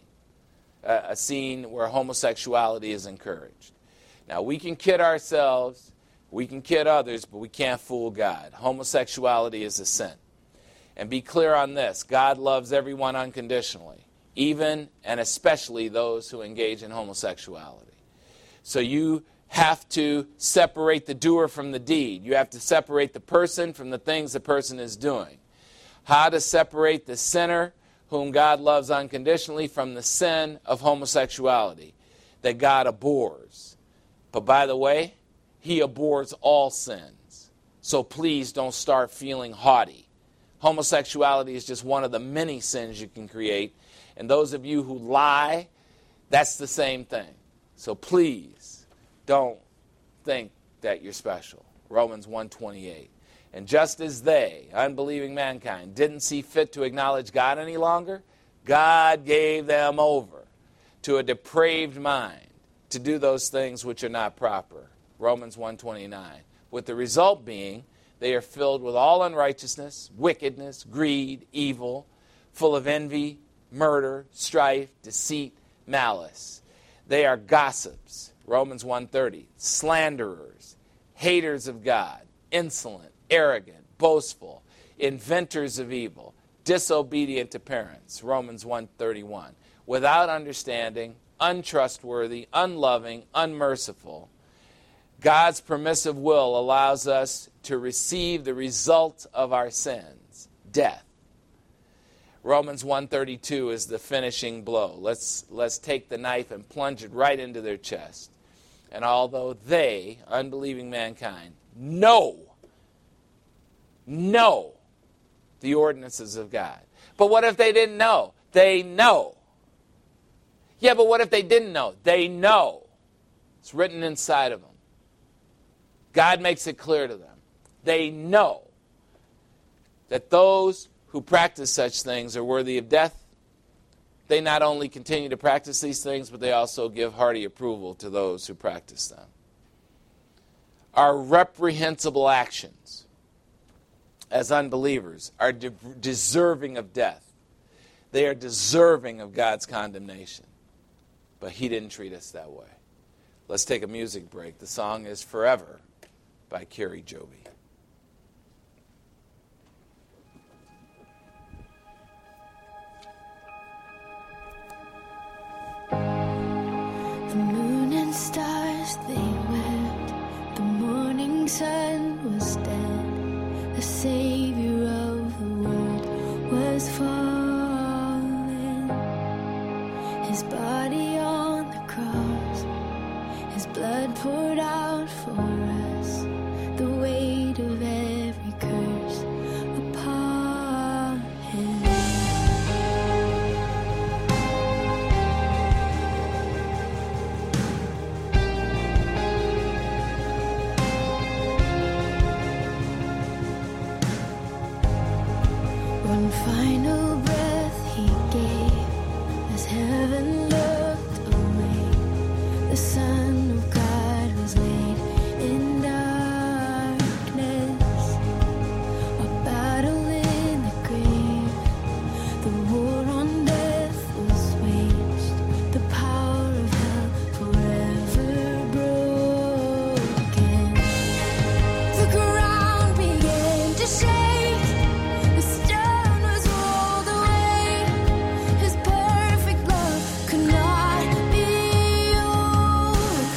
a scene where homosexuality is encouraged. Now, we can kid ourselves, we can kid others, but we can't fool God. Homosexuality is a sin. And be clear on this, God loves everyone unconditionally, even and especially those who engage in homosexuality. So you have to separate the doer from the deed. You have to separate the person from the things the person is doing. How to separate the sinner, whom God loves unconditionally, from the sin of homosexuality that God abhors. But by the way, He abhors all sins. So please don't start feeling haughty. Homosexuality is just one of the many sins you can create. And those of you who lie, that's the same thing. So please don't think that you're special. Romans 1:28. And just as they, unbelieving mankind, didn't see fit to acknowledge God any longer, God gave them over to a depraved mind to do those things which are not proper. Romans 1:29. With the result being, they are filled with all unrighteousness, wickedness, greed, evil, full of envy, murder, strife, deceit, malice. They are gossips. Romans 1:30. Slanderers, haters of God, insolent, arrogant, boastful, inventors of evil, disobedient to parents. Romans 1:31. Without understanding, untrustworthy, unloving, unmerciful. God's permissive will allows us to receive the result of our sins, death. Romans 1:32 is the finishing blow. Let's take the knife and plunge it right into their chest. And although they, unbelieving mankind, know the ordinances of God. But what if they didn't know? They know. Yeah, but what if they didn't know? They know. It's written inside of them. God makes it clear to them. They know that those who practice such things are worthy of death. They not only continue to practice these things, but they also give hearty approval to those who practice them. Our reprehensible actions as unbelievers are deserving of death. They are deserving of God's condemnation. But he didn't treat us that way. Let's take a music break. The song is Forever by Carrie Joby. The moon and stars, they wept. The morning sun was dead. The Savior of the world was fallen. His body on the cross, his blood poured out for us. The weight of every curse upon him. One final breath he gave as heaven looked away. The Son of God was laid in darkness, a battle in the grave. The war on death was waged, the power of hell forever broken. The ground began to shake. The stone was rolled away. His perfect love could not be overcome.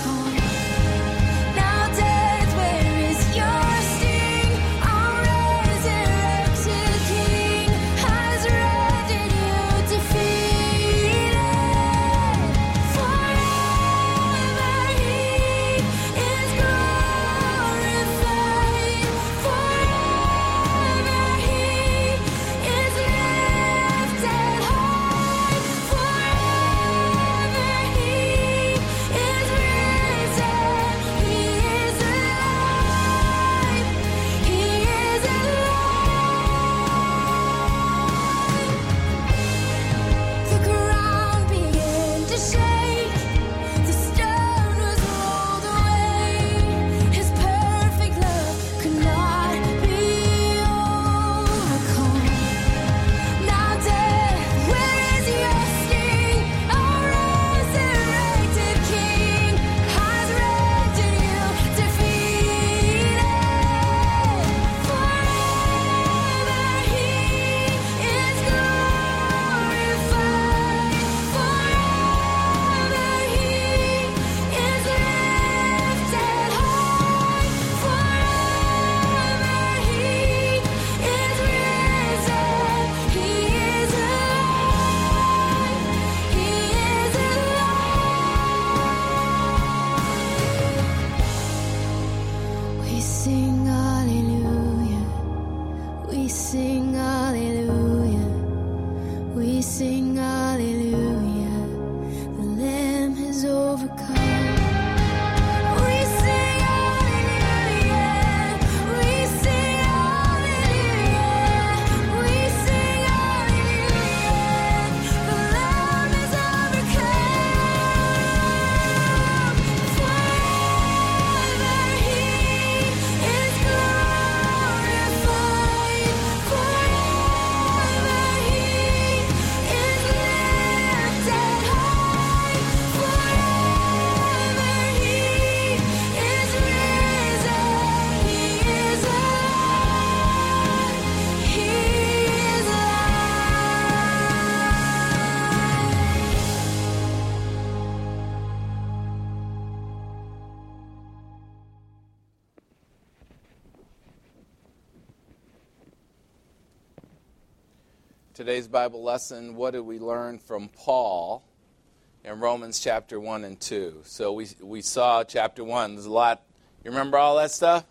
Today's Bible lesson, what did we learn from Paul in Romans chapter 1 and 2? So we saw chapter 1. There's a lot. You remember all that stuff?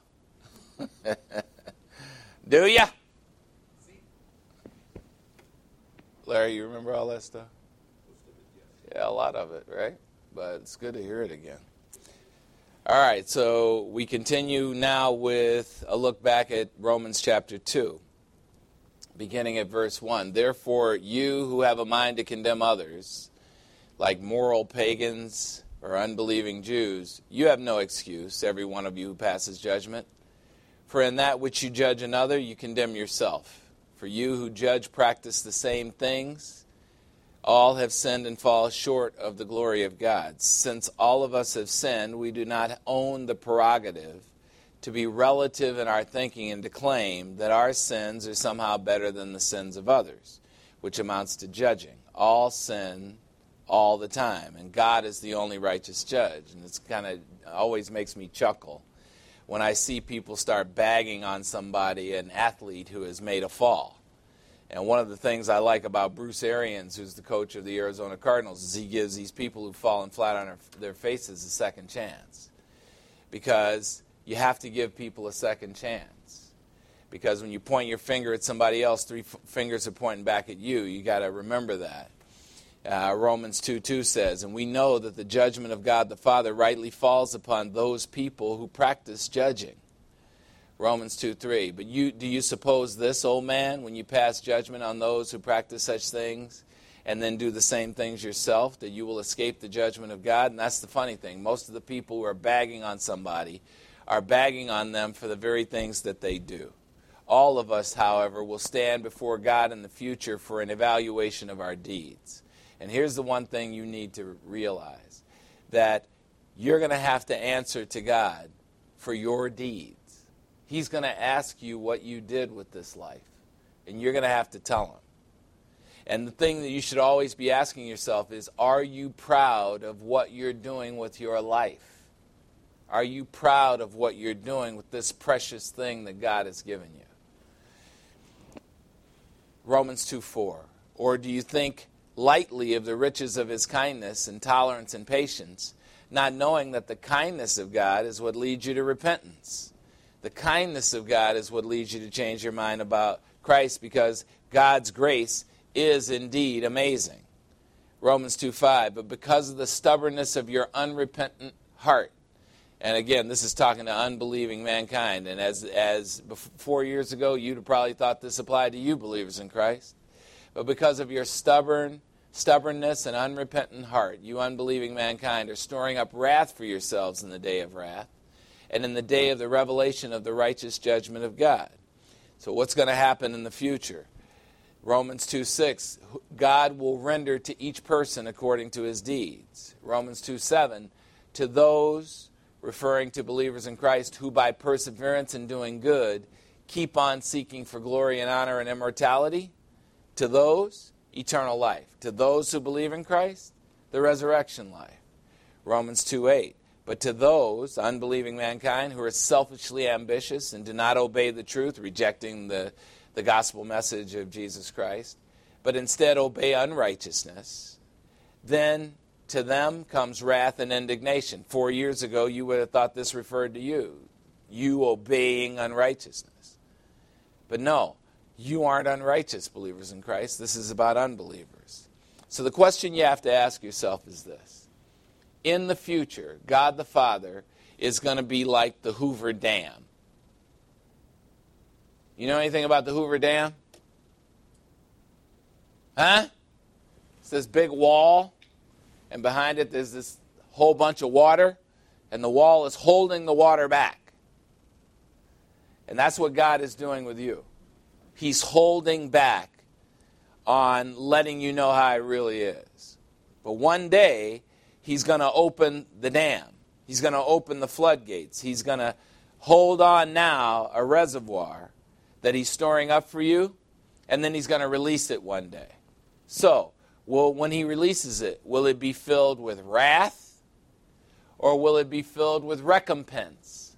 Do ya? Larry, you remember all that stuff? Yeah, a lot of it, right? But it's good to hear it again. All right, so we continue now with a look back at Romans chapter 2, beginning at verse 1. Therefore, you who have a mind to condemn others, like moral pagans or unbelieving Jews, you have no excuse, every one of you who passes judgment. For in that which you judge another, you condemn yourself. For you who judge practice the same things. All have sinned and fall short of the glory of God. Since all of us have sinned, we do not own the prerogative to be relative in our thinking and to claim that our sins are somehow better than the sins of others, which amounts to judging. All sin all the time, and God is the only righteous judge. And it's kind of always makes me chuckle when I see people start bagging on somebody, an athlete who has made a fall. And one of the things I like about Bruce Arians, who's the coach of the Arizona Cardinals, is he gives these people who've fallen flat on their faces a second chance. Because you have to give people a second chance. Because when you point your finger at somebody else, three fingers are pointing back at you. You got to remember that. Romans 2:2 says, and we know that the judgment of God the Father rightly falls upon those people who practice judging. Romans 2:3, but do you suppose this, old man, when you pass judgment on those who practice such things and then do the same things yourself, that you will escape the judgment of God? And that's the funny thing. Most of the people who are bagging on somebody are bagging on them for the very things that they do. All of us, however, will stand before God in the future for an evaluation of our deeds. And here's the one thing you need to realize, that you're going to have to answer to God for your deeds. He's going to ask you what you did with this life, and you're going to have to tell him. And the thing that you should always be asking yourself is, are you proud of what you're doing with your life? Are you proud of what you're doing with this precious thing that God has given you? Romans 2:4, or do you think lightly of the riches of his kindness and tolerance and patience, not knowing that the kindness of God is what leads you to repentance? The kindness of God is what leads you to change your mind about Christ, because God's grace is indeed amazing. Romans 2:5, but because of the stubbornness of your unrepentant heart. And again, this is talking to unbelieving mankind. And as 4 years ago, you'd have probably thought this applied to you, believers in Christ. But because of your stubbornness and unrepentant heart, you unbelieving mankind are storing up wrath for yourselves in the day of wrath, and in the day of the revelation of the righteous judgment of God. So what's going to happen in the future? Romans 2:6, God will render to each person according to his deeds. Romans 2:7, to those, referring to believers in Christ, who by perseverance in doing good keep on seeking for glory and honor and immortality, to those, eternal life. To those who believe in Christ, the resurrection life. Romans 2:8, but to those, unbelieving mankind, who are selfishly ambitious and do not obey the truth, rejecting the gospel message of Jesus Christ, but instead obey unrighteousness, then to them comes wrath and indignation. 4 years ago, you would have thought this referred to you obeying unrighteousness. But no, you aren't unrighteous, believers in Christ. This is about unbelievers. So the question you have to ask yourself is this. In the future, God the Father is going to be like the Hoover Dam. You know anything about the Hoover Dam? Huh? It's this big wall, and behind it there's this whole bunch of water, and the wall is holding the water back. And that's what God is doing with you. He's holding back on letting you know how it really is. But one day, he's going to open the dam. He's going to open the floodgates. He's going to hold on now a reservoir that he's storing up for you, and then he's going to release it one day. So, when he releases it, will it be filled with wrath, or will it be filled with recompense?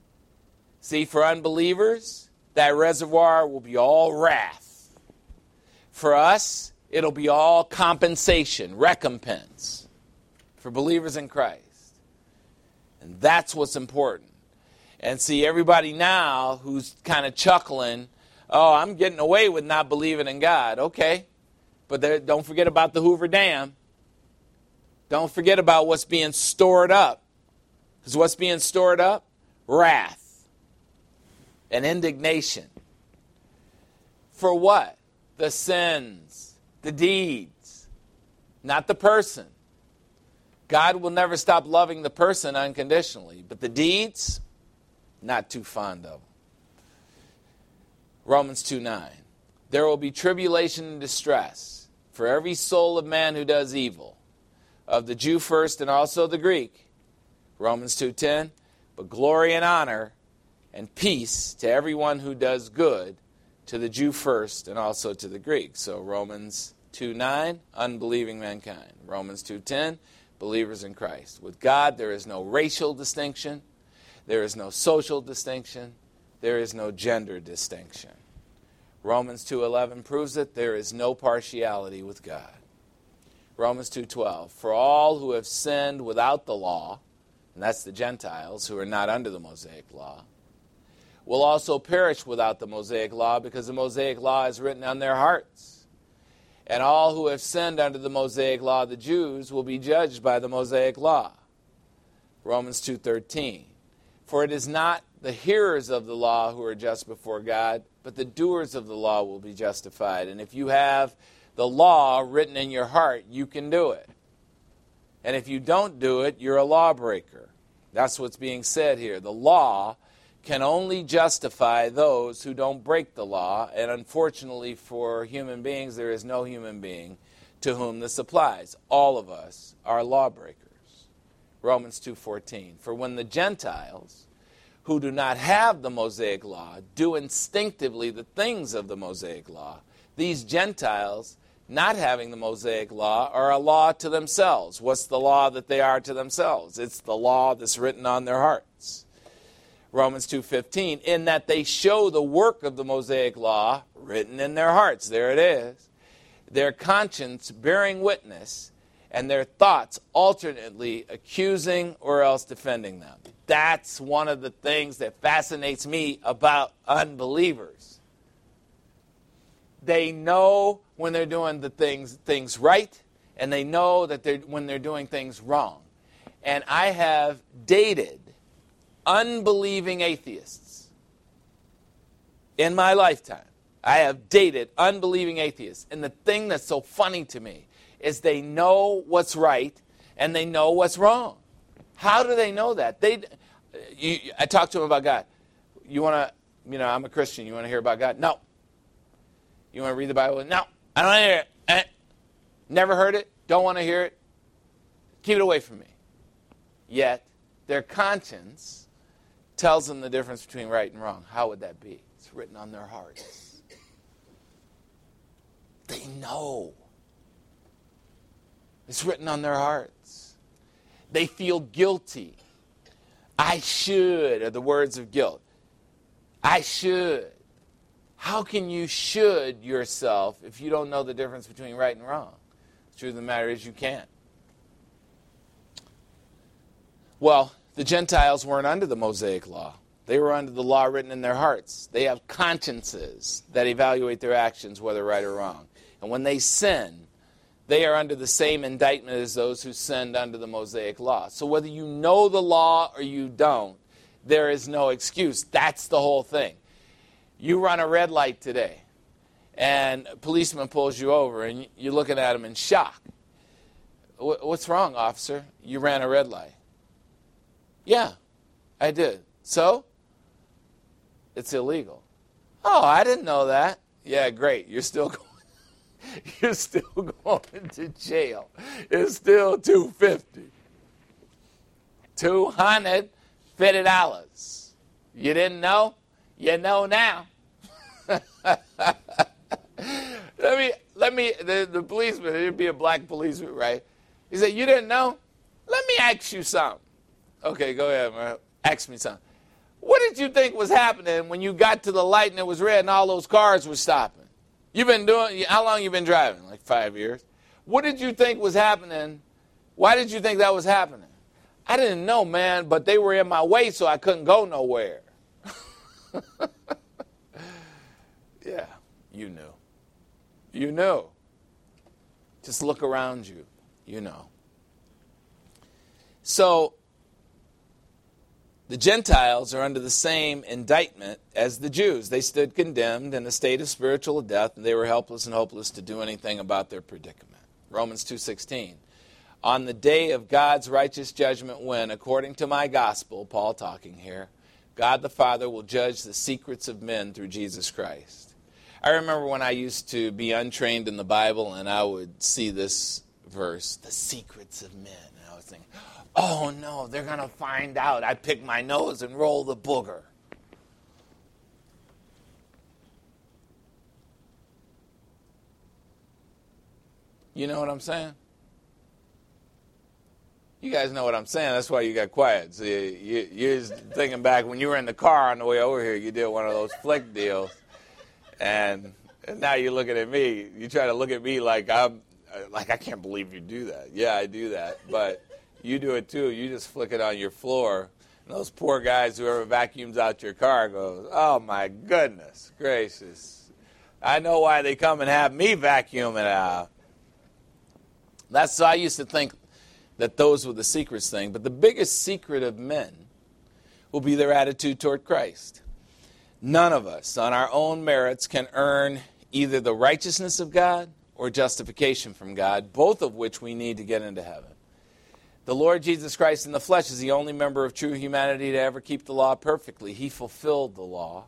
See, for unbelievers, that reservoir will be all wrath. For us, it'll be all compensation, recompense for believers in Christ. And that's what's important. And see, everybody now who's kind of chuckling, oh, I'm getting away with not believing in God. Okay, but don't forget about the Hoover Dam. Don't forget about what's being stored up. Because what's being stored up? Wrath and indignation. For what? The sins, the deeds, not the person. God will never stop loving the person unconditionally, but the deeds, not too fond of them. Romans 2:9. There will be tribulation and distress for every soul of man who does evil, of the Jew first and also the Greek. Romans 2:10. But glory and honor and peace to everyone who does good, to the Jew first and also to the Greek. So Romans 2:9, unbelieving mankind. Romans 2:10, believers in Christ. With God, there is no racial distinction. There is no social distinction. There is no gender distinction. Romans 2:11 proves it. There is no partiality with God. Romans 2:12, for all who have sinned without the law, and that's the Gentiles who are not under the Mosaic law, will also perish without the Mosaic law, because the Mosaic law is written on their hearts. And all who have sinned under the Mosaic law, the Jews, will be judged by the Mosaic law. Romans 2:13. For it is not the hearers of the law who are just before God, but the doers of the law will be justified. And if you have the law written in your heart, you can do it. And if you don't do it, you're a lawbreaker. That's what's being said here. The law can only justify those who don't break the law, and unfortunately for human beings, there is no human being to whom this applies. All of us are lawbreakers. Romans 2:14. For when the Gentiles, who do not have the Mosaic law, do instinctively the things of the Mosaic law, these Gentiles, not having the Mosaic law, are a law to themselves. What's the law that they are to themselves? It's the law that's written on their hearts. Romans 2:15, in that they show the work of the Mosaic law written in their hearts. There it is. Their conscience bearing witness, and their thoughts alternately accusing or else defending them. That's one of the things that fascinates me about unbelievers. They know when they're doing the things right, and they know that when they're doing things wrong. And I have dated unbelieving atheists in my lifetime. I have dated unbelieving atheists. And the thing that's so funny to me is they know what's right and they know what's wrong. How do they know that? I talk to them about God. You want to, I'm a Christian. You want to hear about God? No. You want to read the Bible? No. I don't want to hear it. Never heard it. Don't want to hear it. Keep it away from me. Yet, their conscience tells them the difference between right and wrong. How would that be? It's written on their hearts. They know. It's written on their hearts. They feel guilty. I should are the words of guilt. I should. How can you should yourself if you don't know the difference between right and wrong? The truth of the matter is you can't. Well, the Gentiles weren't under the Mosaic law. They were under the law written in their hearts. They have consciences that evaluate their actions, whether right or wrong. And when they sin, they are under the same indictment as those who sinned under the Mosaic law. So whether you know the law or you don't, there is no excuse. That's the whole thing. You run a red light today, and a policeman pulls you over, and you're looking at him in shock. What's wrong, officer? You ran a red light. Yeah, I did. So? It's illegal. Oh, I didn't know that. Yeah, great. You're still going to jail. It's still $250. $250. You didn't know? You know now. The policeman, it'd be a black policeman, right? He said, you didn't know? Let me ask you something. Okay, go ahead, man. Ask me something. What did you think was happening when you got to the light and it was red and all those cars were stopping? How long you been driving? Like 5 years. What did you think was happening? Why did you think that was happening? I didn't know, man, but they were in my way, so I couldn't go nowhere. Yeah, you knew. You knew. Just look around you. You know. So, the Gentiles are under the same indictment as the Jews. They stood condemned in a state of spiritual death, and they were helpless and hopeless to do anything about their predicament. Romans 2:16. On the day of God's righteous judgment when, according to my gospel, Paul talking here, God the Father will judge the secrets of men through Jesus Christ. I remember when I used to be untrained in the Bible and I would see this verse, the secrets of men. And I was thinking, oh no, they're going to find out. I pick my nose and roll the booger. You know what I'm saying? You guys know what I'm saying. That's why you got quiet. So you're thinking back when you were in the car on the way over here, you did one of those flick deals. And now you're looking at me. You try to look at me like I can't believe you do that. Yeah, I do that. But you do it too. You just flick it on your floor. And those poor guys, whoever vacuums out your car goes, oh my goodness gracious. I know why they come and have me vacuum it out. So I used to think that those were the secrets thing. But the biggest secret of men will be their attitude toward Christ. None of us on our own merits can earn either the righteousness of God or justification from God, both of which we need to get into heaven. The Lord Jesus Christ in the flesh is the only member of true humanity to ever keep the law perfectly. He fulfilled the law.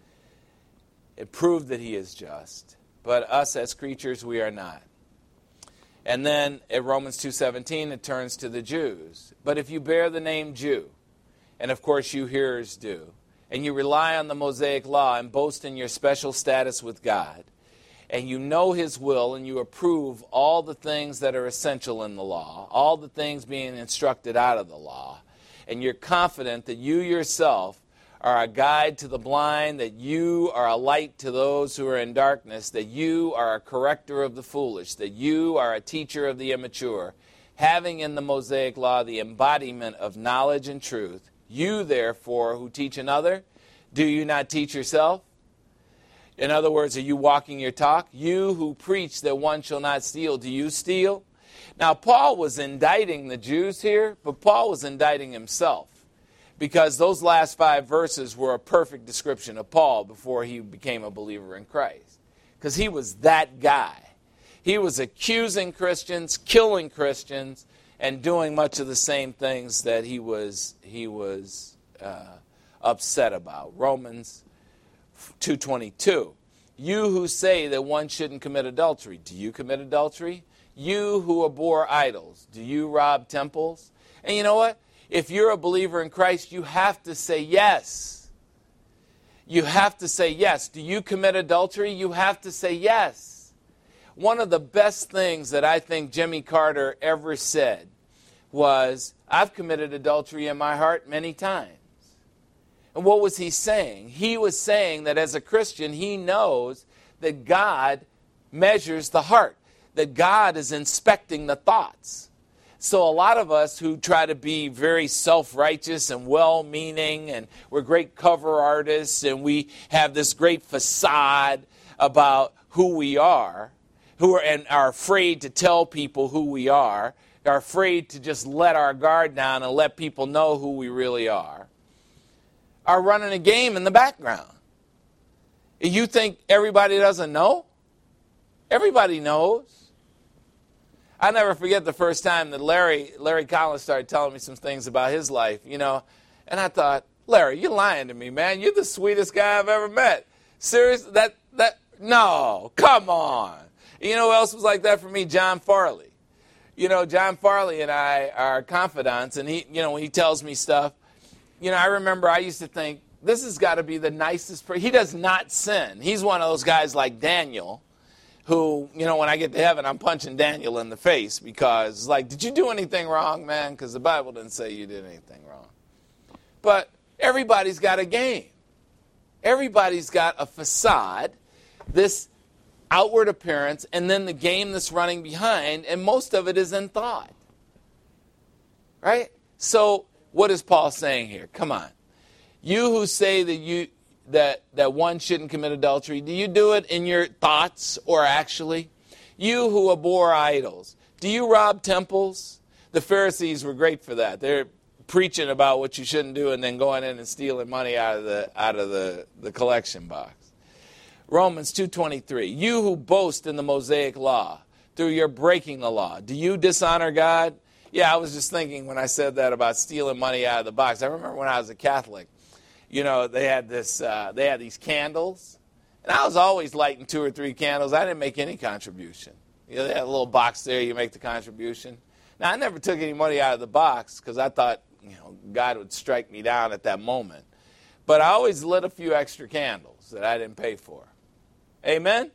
It proved that he is just. But us as creatures, we are not. And then at Romans 2:17, it turns to the Jews. But if you bear the name Jew, and of course you hearers do, and you rely on the Mosaic law and boast in your special status with God, and you know his will and you approve all the things that are essential in the law, all the things being instructed out of the law, and you're confident that you yourself are a guide to the blind, that you are a light to those who are in darkness, that you are a corrector of the foolish, that you are a teacher of the immature, having in the Mosaic law the embodiment of knowledge and truth, you therefore who teach another, do you not teach yourself? In other words, are you walking your talk? You who preach that one shall not steal, do you steal? Now, Paul was indicting the Jews here, but Paul was indicting himself, because those last 5 verses were a perfect description of Paul before he became a believer in Christ. Because he was that guy. He was accusing Christians, killing Christians, and doing much of the same things that he was upset about. Romans 2:22. You who say that one shouldn't commit adultery, do you commit adultery? You who abhor idols, do you rob temples? And you know what? If you're a believer in Christ, you have to say yes. You have to say yes. Do you commit adultery? You have to say yes. One of the best things that I think Jimmy Carter ever said was, I've committed adultery in my heart many times. And what was he saying? He was saying that as a Christian, he knows that God measures the heart, that God is inspecting the thoughts. So a lot of us who try to be very self-righteous and well-meaning, and we're great cover artists, and we have this great facade about who we are, and are afraid to tell people who we are afraid to just let our guard down and let people know who we really are running a game in the background. You think everybody doesn't know? Everybody knows. I never forget the first time that Larry Collins started telling me some things about his life, and I thought, Larry, you're lying to me, man. You're the sweetest guy I've ever met. Serious? No, come on. You know who else was like that for me? John Farley. John Farley and I are confidants, and he, when he tells me stuff, I remember I used to think, this has got to be the nicest person. He does not sin. He's one of those guys like Daniel, who, when I get to heaven, I'm punching Daniel in the face because, it's like, did you do anything wrong, man? Because the Bible didn't say you did anything wrong. But everybody's got a game. Everybody's got a facade, this outward appearance and then the game that's running behind, and most of it is in thought. Right? So what is Paul saying here? Come on. You who say that one shouldn't commit adultery, do you do it in your thoughts or actually? You who abhor idols, do you rob temples? The Pharisees were great for that. They're preaching about what you shouldn't do and then going in and stealing money out of the collection box. Romans 2:23, you who boast in the Mosaic law through your breaking the law, do you dishonor God? Yeah, I was just thinking when I said that about stealing money out of the box. I remember when I was a Catholic, they had these candles, and I was always lighting 2 or 3 candles. I didn't make any contribution. They had a little box there, you make the contribution. Now, I never took any money out of the box because I thought, God would strike me down at that moment. But I always lit a few extra candles that I didn't pay for. Amen?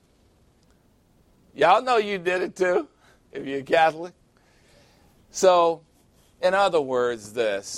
Y'all know you did it too, if you're a Catholic. So, in other words,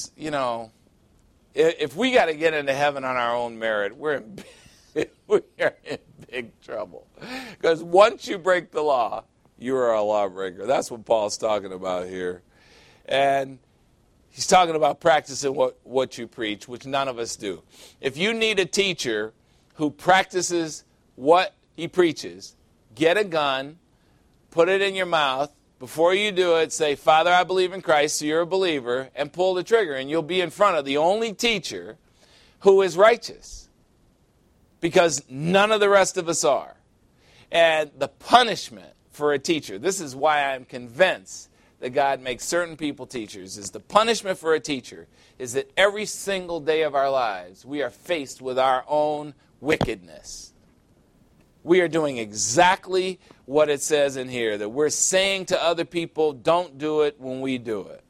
if we got to get into heaven on our own merit, we are in big trouble. Because once you break the law, you are a lawbreaker. That's what Paul's talking about here. And he's talking about practicing what you preach, which none of us do. If you need a teacher who practices what he preaches, get a gun, put it in your mouth. Before you do it, say, Father, I believe in Christ, so you're a believer, and pull the trigger, and you'll be in front of the only teacher who is righteous. Because none of the rest of us are. And the punishment for a teacher, this is why I'm convinced that God makes certain people teachers, is the punishment for a teacher is that every single day of our lives, we are faced with our own wickedness. We are doing exactly what it says in here, that we're saying to other people, don't do it when we do it.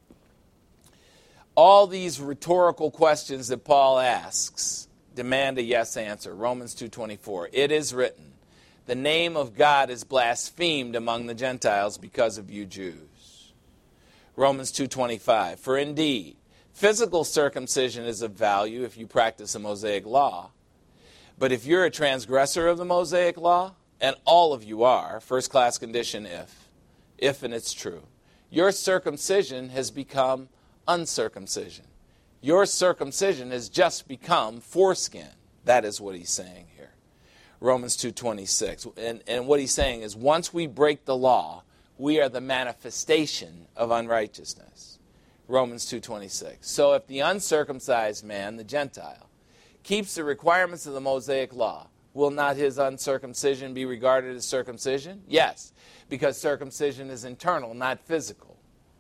All these rhetorical questions that Paul asks demand a yes answer. Romans 2:24, it is written, the name of God is blasphemed among the Gentiles because of you Jews. Romans 2:25, for indeed, physical circumcision is of value if you practice the Mosaic law. But if you're a transgressor of the Mosaic law, and all of you are, first class condition if and it's true, your circumcision has become uncircumcision. Your circumcision has just become foreskin. That is what he's saying here. Romans 2:26. And what he's saying is once we break the law, we are the manifestation of unrighteousness. Romans 2:26. So if the uncircumcised man, the Gentile, keeps the requirements of the Mosaic law, will not his uncircumcision be regarded as circumcision? Yes, because circumcision is internal, not physical.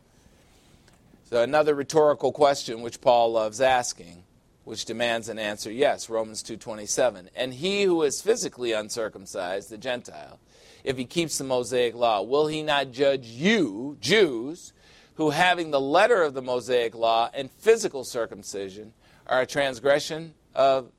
So another rhetorical question which Paul loves asking, which demands an answer, yes, Romans 2:27. And he who is physically uncircumcised, the Gentile, if he keeps the Mosaic law, will he not judge you, Jews, who having the letter of the Mosaic law and physical circumcision are a transgressor of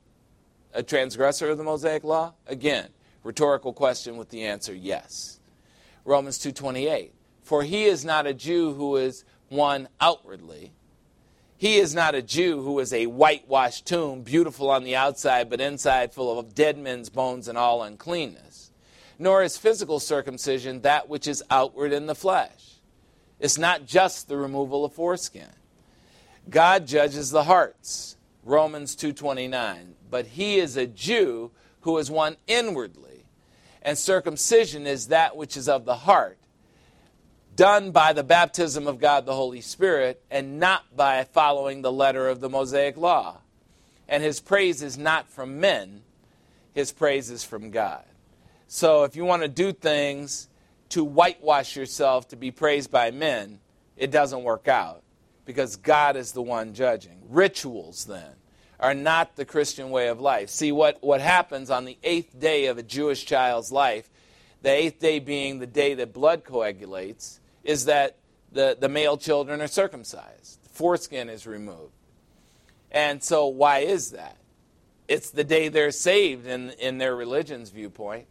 the Mosaic law? Again, rhetorical question with the answer, yes. Romans 2:28. For he is not a Jew who is one outwardly. He is not a Jew who is a whitewashed tomb, beautiful on the outside, but inside full of dead men's bones and all uncleanness. Nor is physical circumcision that which is outward in the flesh. It's not just the removal of foreskin. God judges the hearts. Romans 2:29. But he is a Jew who is one inwardly, and circumcision is that which is of the heart, done by the baptism of God the Holy Spirit, and not by following the letter of the Mosaic law. And his praise is not from men, his praise is from God. So if you want to do things to whitewash yourself to be praised by men, it doesn't work out, because God is the one judging. Rituals, then, are not the Christian way of life. See, what happens on the 8th day of a Jewish child's life, the 8th day being the day that blood coagulates, is that the male children are circumcised. Foreskin is removed. And so why is that? It's the day they're saved in their religion's viewpoint.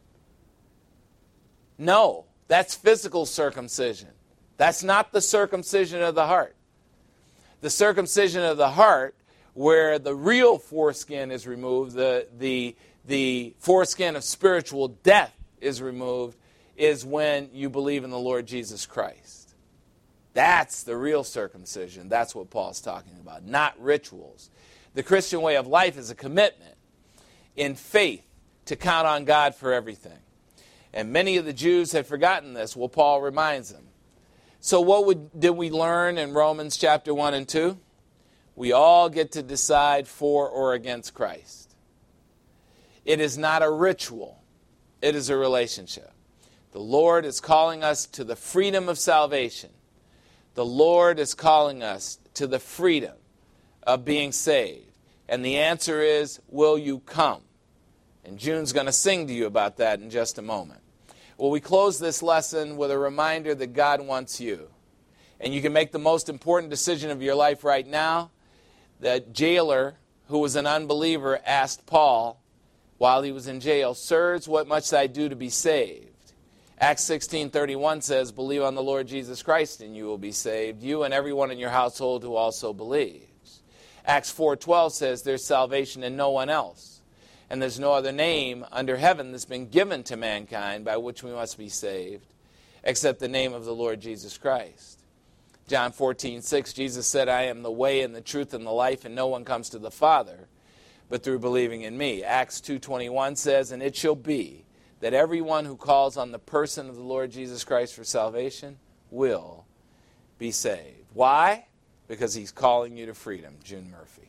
No, that's physical circumcision. That's not the circumcision of the heart. The circumcision of the heart, where the real foreskin is removed, the foreskin of spiritual death is removed is when you believe in the Lord Jesus Christ. That's the real circumcision. That's what Paul's talking about, not rituals. The Christian way of life is a commitment in faith to count on God for everything. And many of the Jews had forgotten this. Well, Paul reminds them. So what did we learn in Romans chapter 1 and 2? We all get to decide for or against Christ. It is not a ritual. It is a relationship. The Lord is calling us to the freedom of salvation. The Lord is calling us to the freedom of being saved. And the answer is, will you come? And June's going to sing to you about that in just a moment. Well, we close this lesson with a reminder that God wants you. And you can make the most important decision of your life right now. The jailer, who was an unbeliever, asked Paul while he was in jail, "Sirs, what must I do to be saved?" Acts 16:31 says, "Believe on the Lord Jesus Christ and you will be saved, you and everyone in your household who also believes." Acts 4:12 says, "There's salvation in no one else, and there's no other name under heaven that's been given to mankind by which we must be saved, except the name of the Lord Jesus Christ." John 14:6, Jesus said, "I am the way and the truth and the life, and no one comes to the Father but through believing in me." Acts 2:21 says, "And it shall be that everyone who calls on the person of the Lord Jesus Christ for salvation will be saved." Why? Because he's calling you to freedom. June Murphy.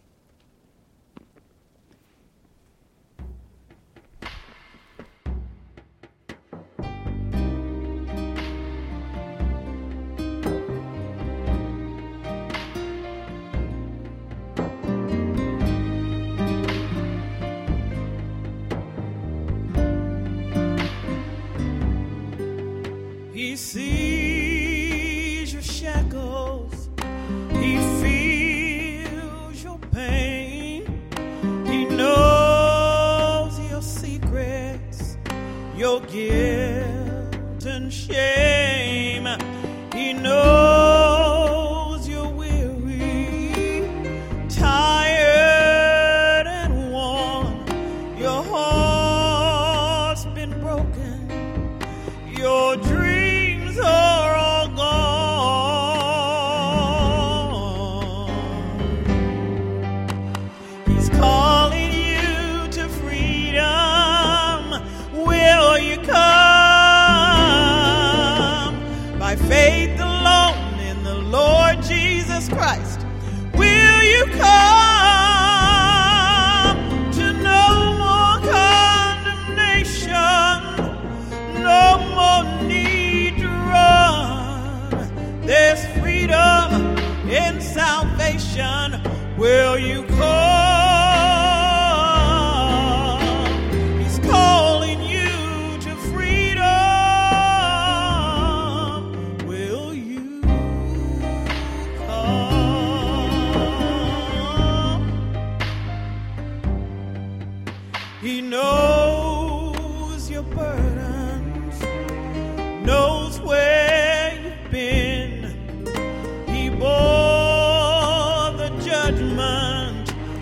He sees your shackles. He feels your pain. He knows your secrets, your guilt and shame. He knows you're weary, tired and worn. Your heart's been broken. Your dreams are all gone. He's calling you to freedom. Will you come? By faith alone in the Lord Jesus Christ. Will you come to no more condemnation? No more need to run. There's freedom in salvation. Will you come? He's calling you to freedom. Will you come? He knows your burden, knows where you've been. He bore the judgment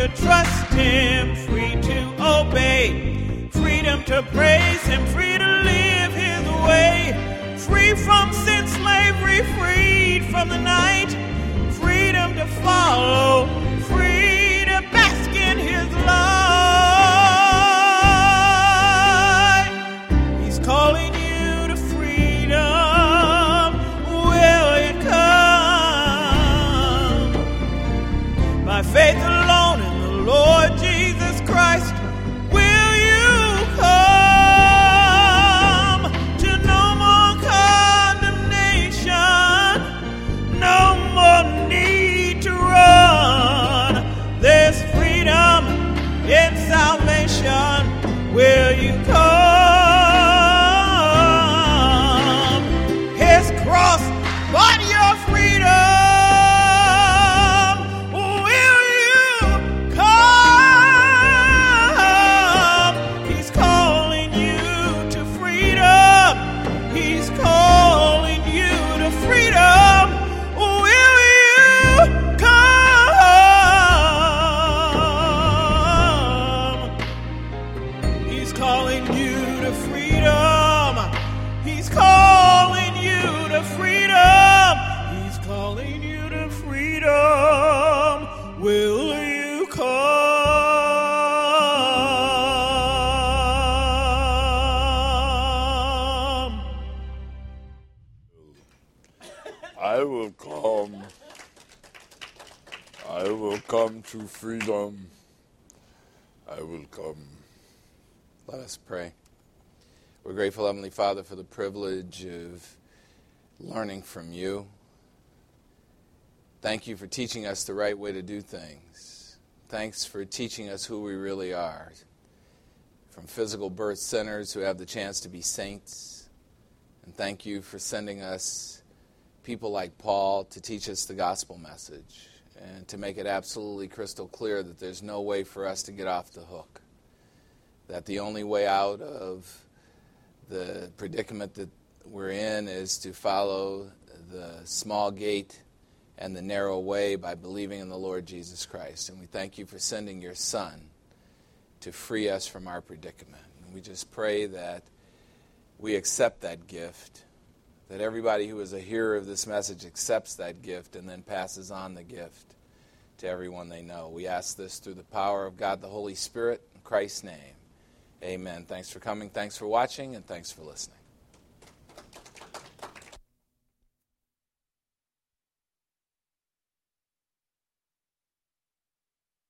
to trust him, free to obey, freedom to praise him, free to live his way, free from sin, slavery, freed from the night, freedom to follow, free to bask in his light. He's calling you to freedom. Will you come? By faith alone in the Lord Jesus Christ, will you come to no more condemnation, no more need to run. There's freedom in salvation. Will you come? His cross bought your freedom. Will you come? He's calling you to freedom. He's calling you to freedom. Will you come? He's calling you to freedom. He's calling you to freedom. He's calling you to freedom. Will you come? I will come. I will come to freedom. I will come. Let us pray. We're grateful, Heavenly Father, for the privilege of learning from you. Thank you for teaching us the right way to do things. Thanks for teaching us who we really are. From physical birth sinners who have the chance to be saints. And thank you for sending us people like Paul to teach us the gospel message and to make it absolutely crystal clear that there's no way for us to get off the hook. That the only way out of the predicament that we're in is to follow the small gate and the narrow way by believing in the Lord Jesus Christ. And we thank you for sending your Son to free us from our predicament. And we just pray that we accept that gift, that everybody who is a hearer of this message accepts that gift and then passes on the gift to everyone they know. We ask this through the power of God the Holy Spirit, in Christ's name. Amen. Thanks for coming, thanks for watching, and thanks for listening.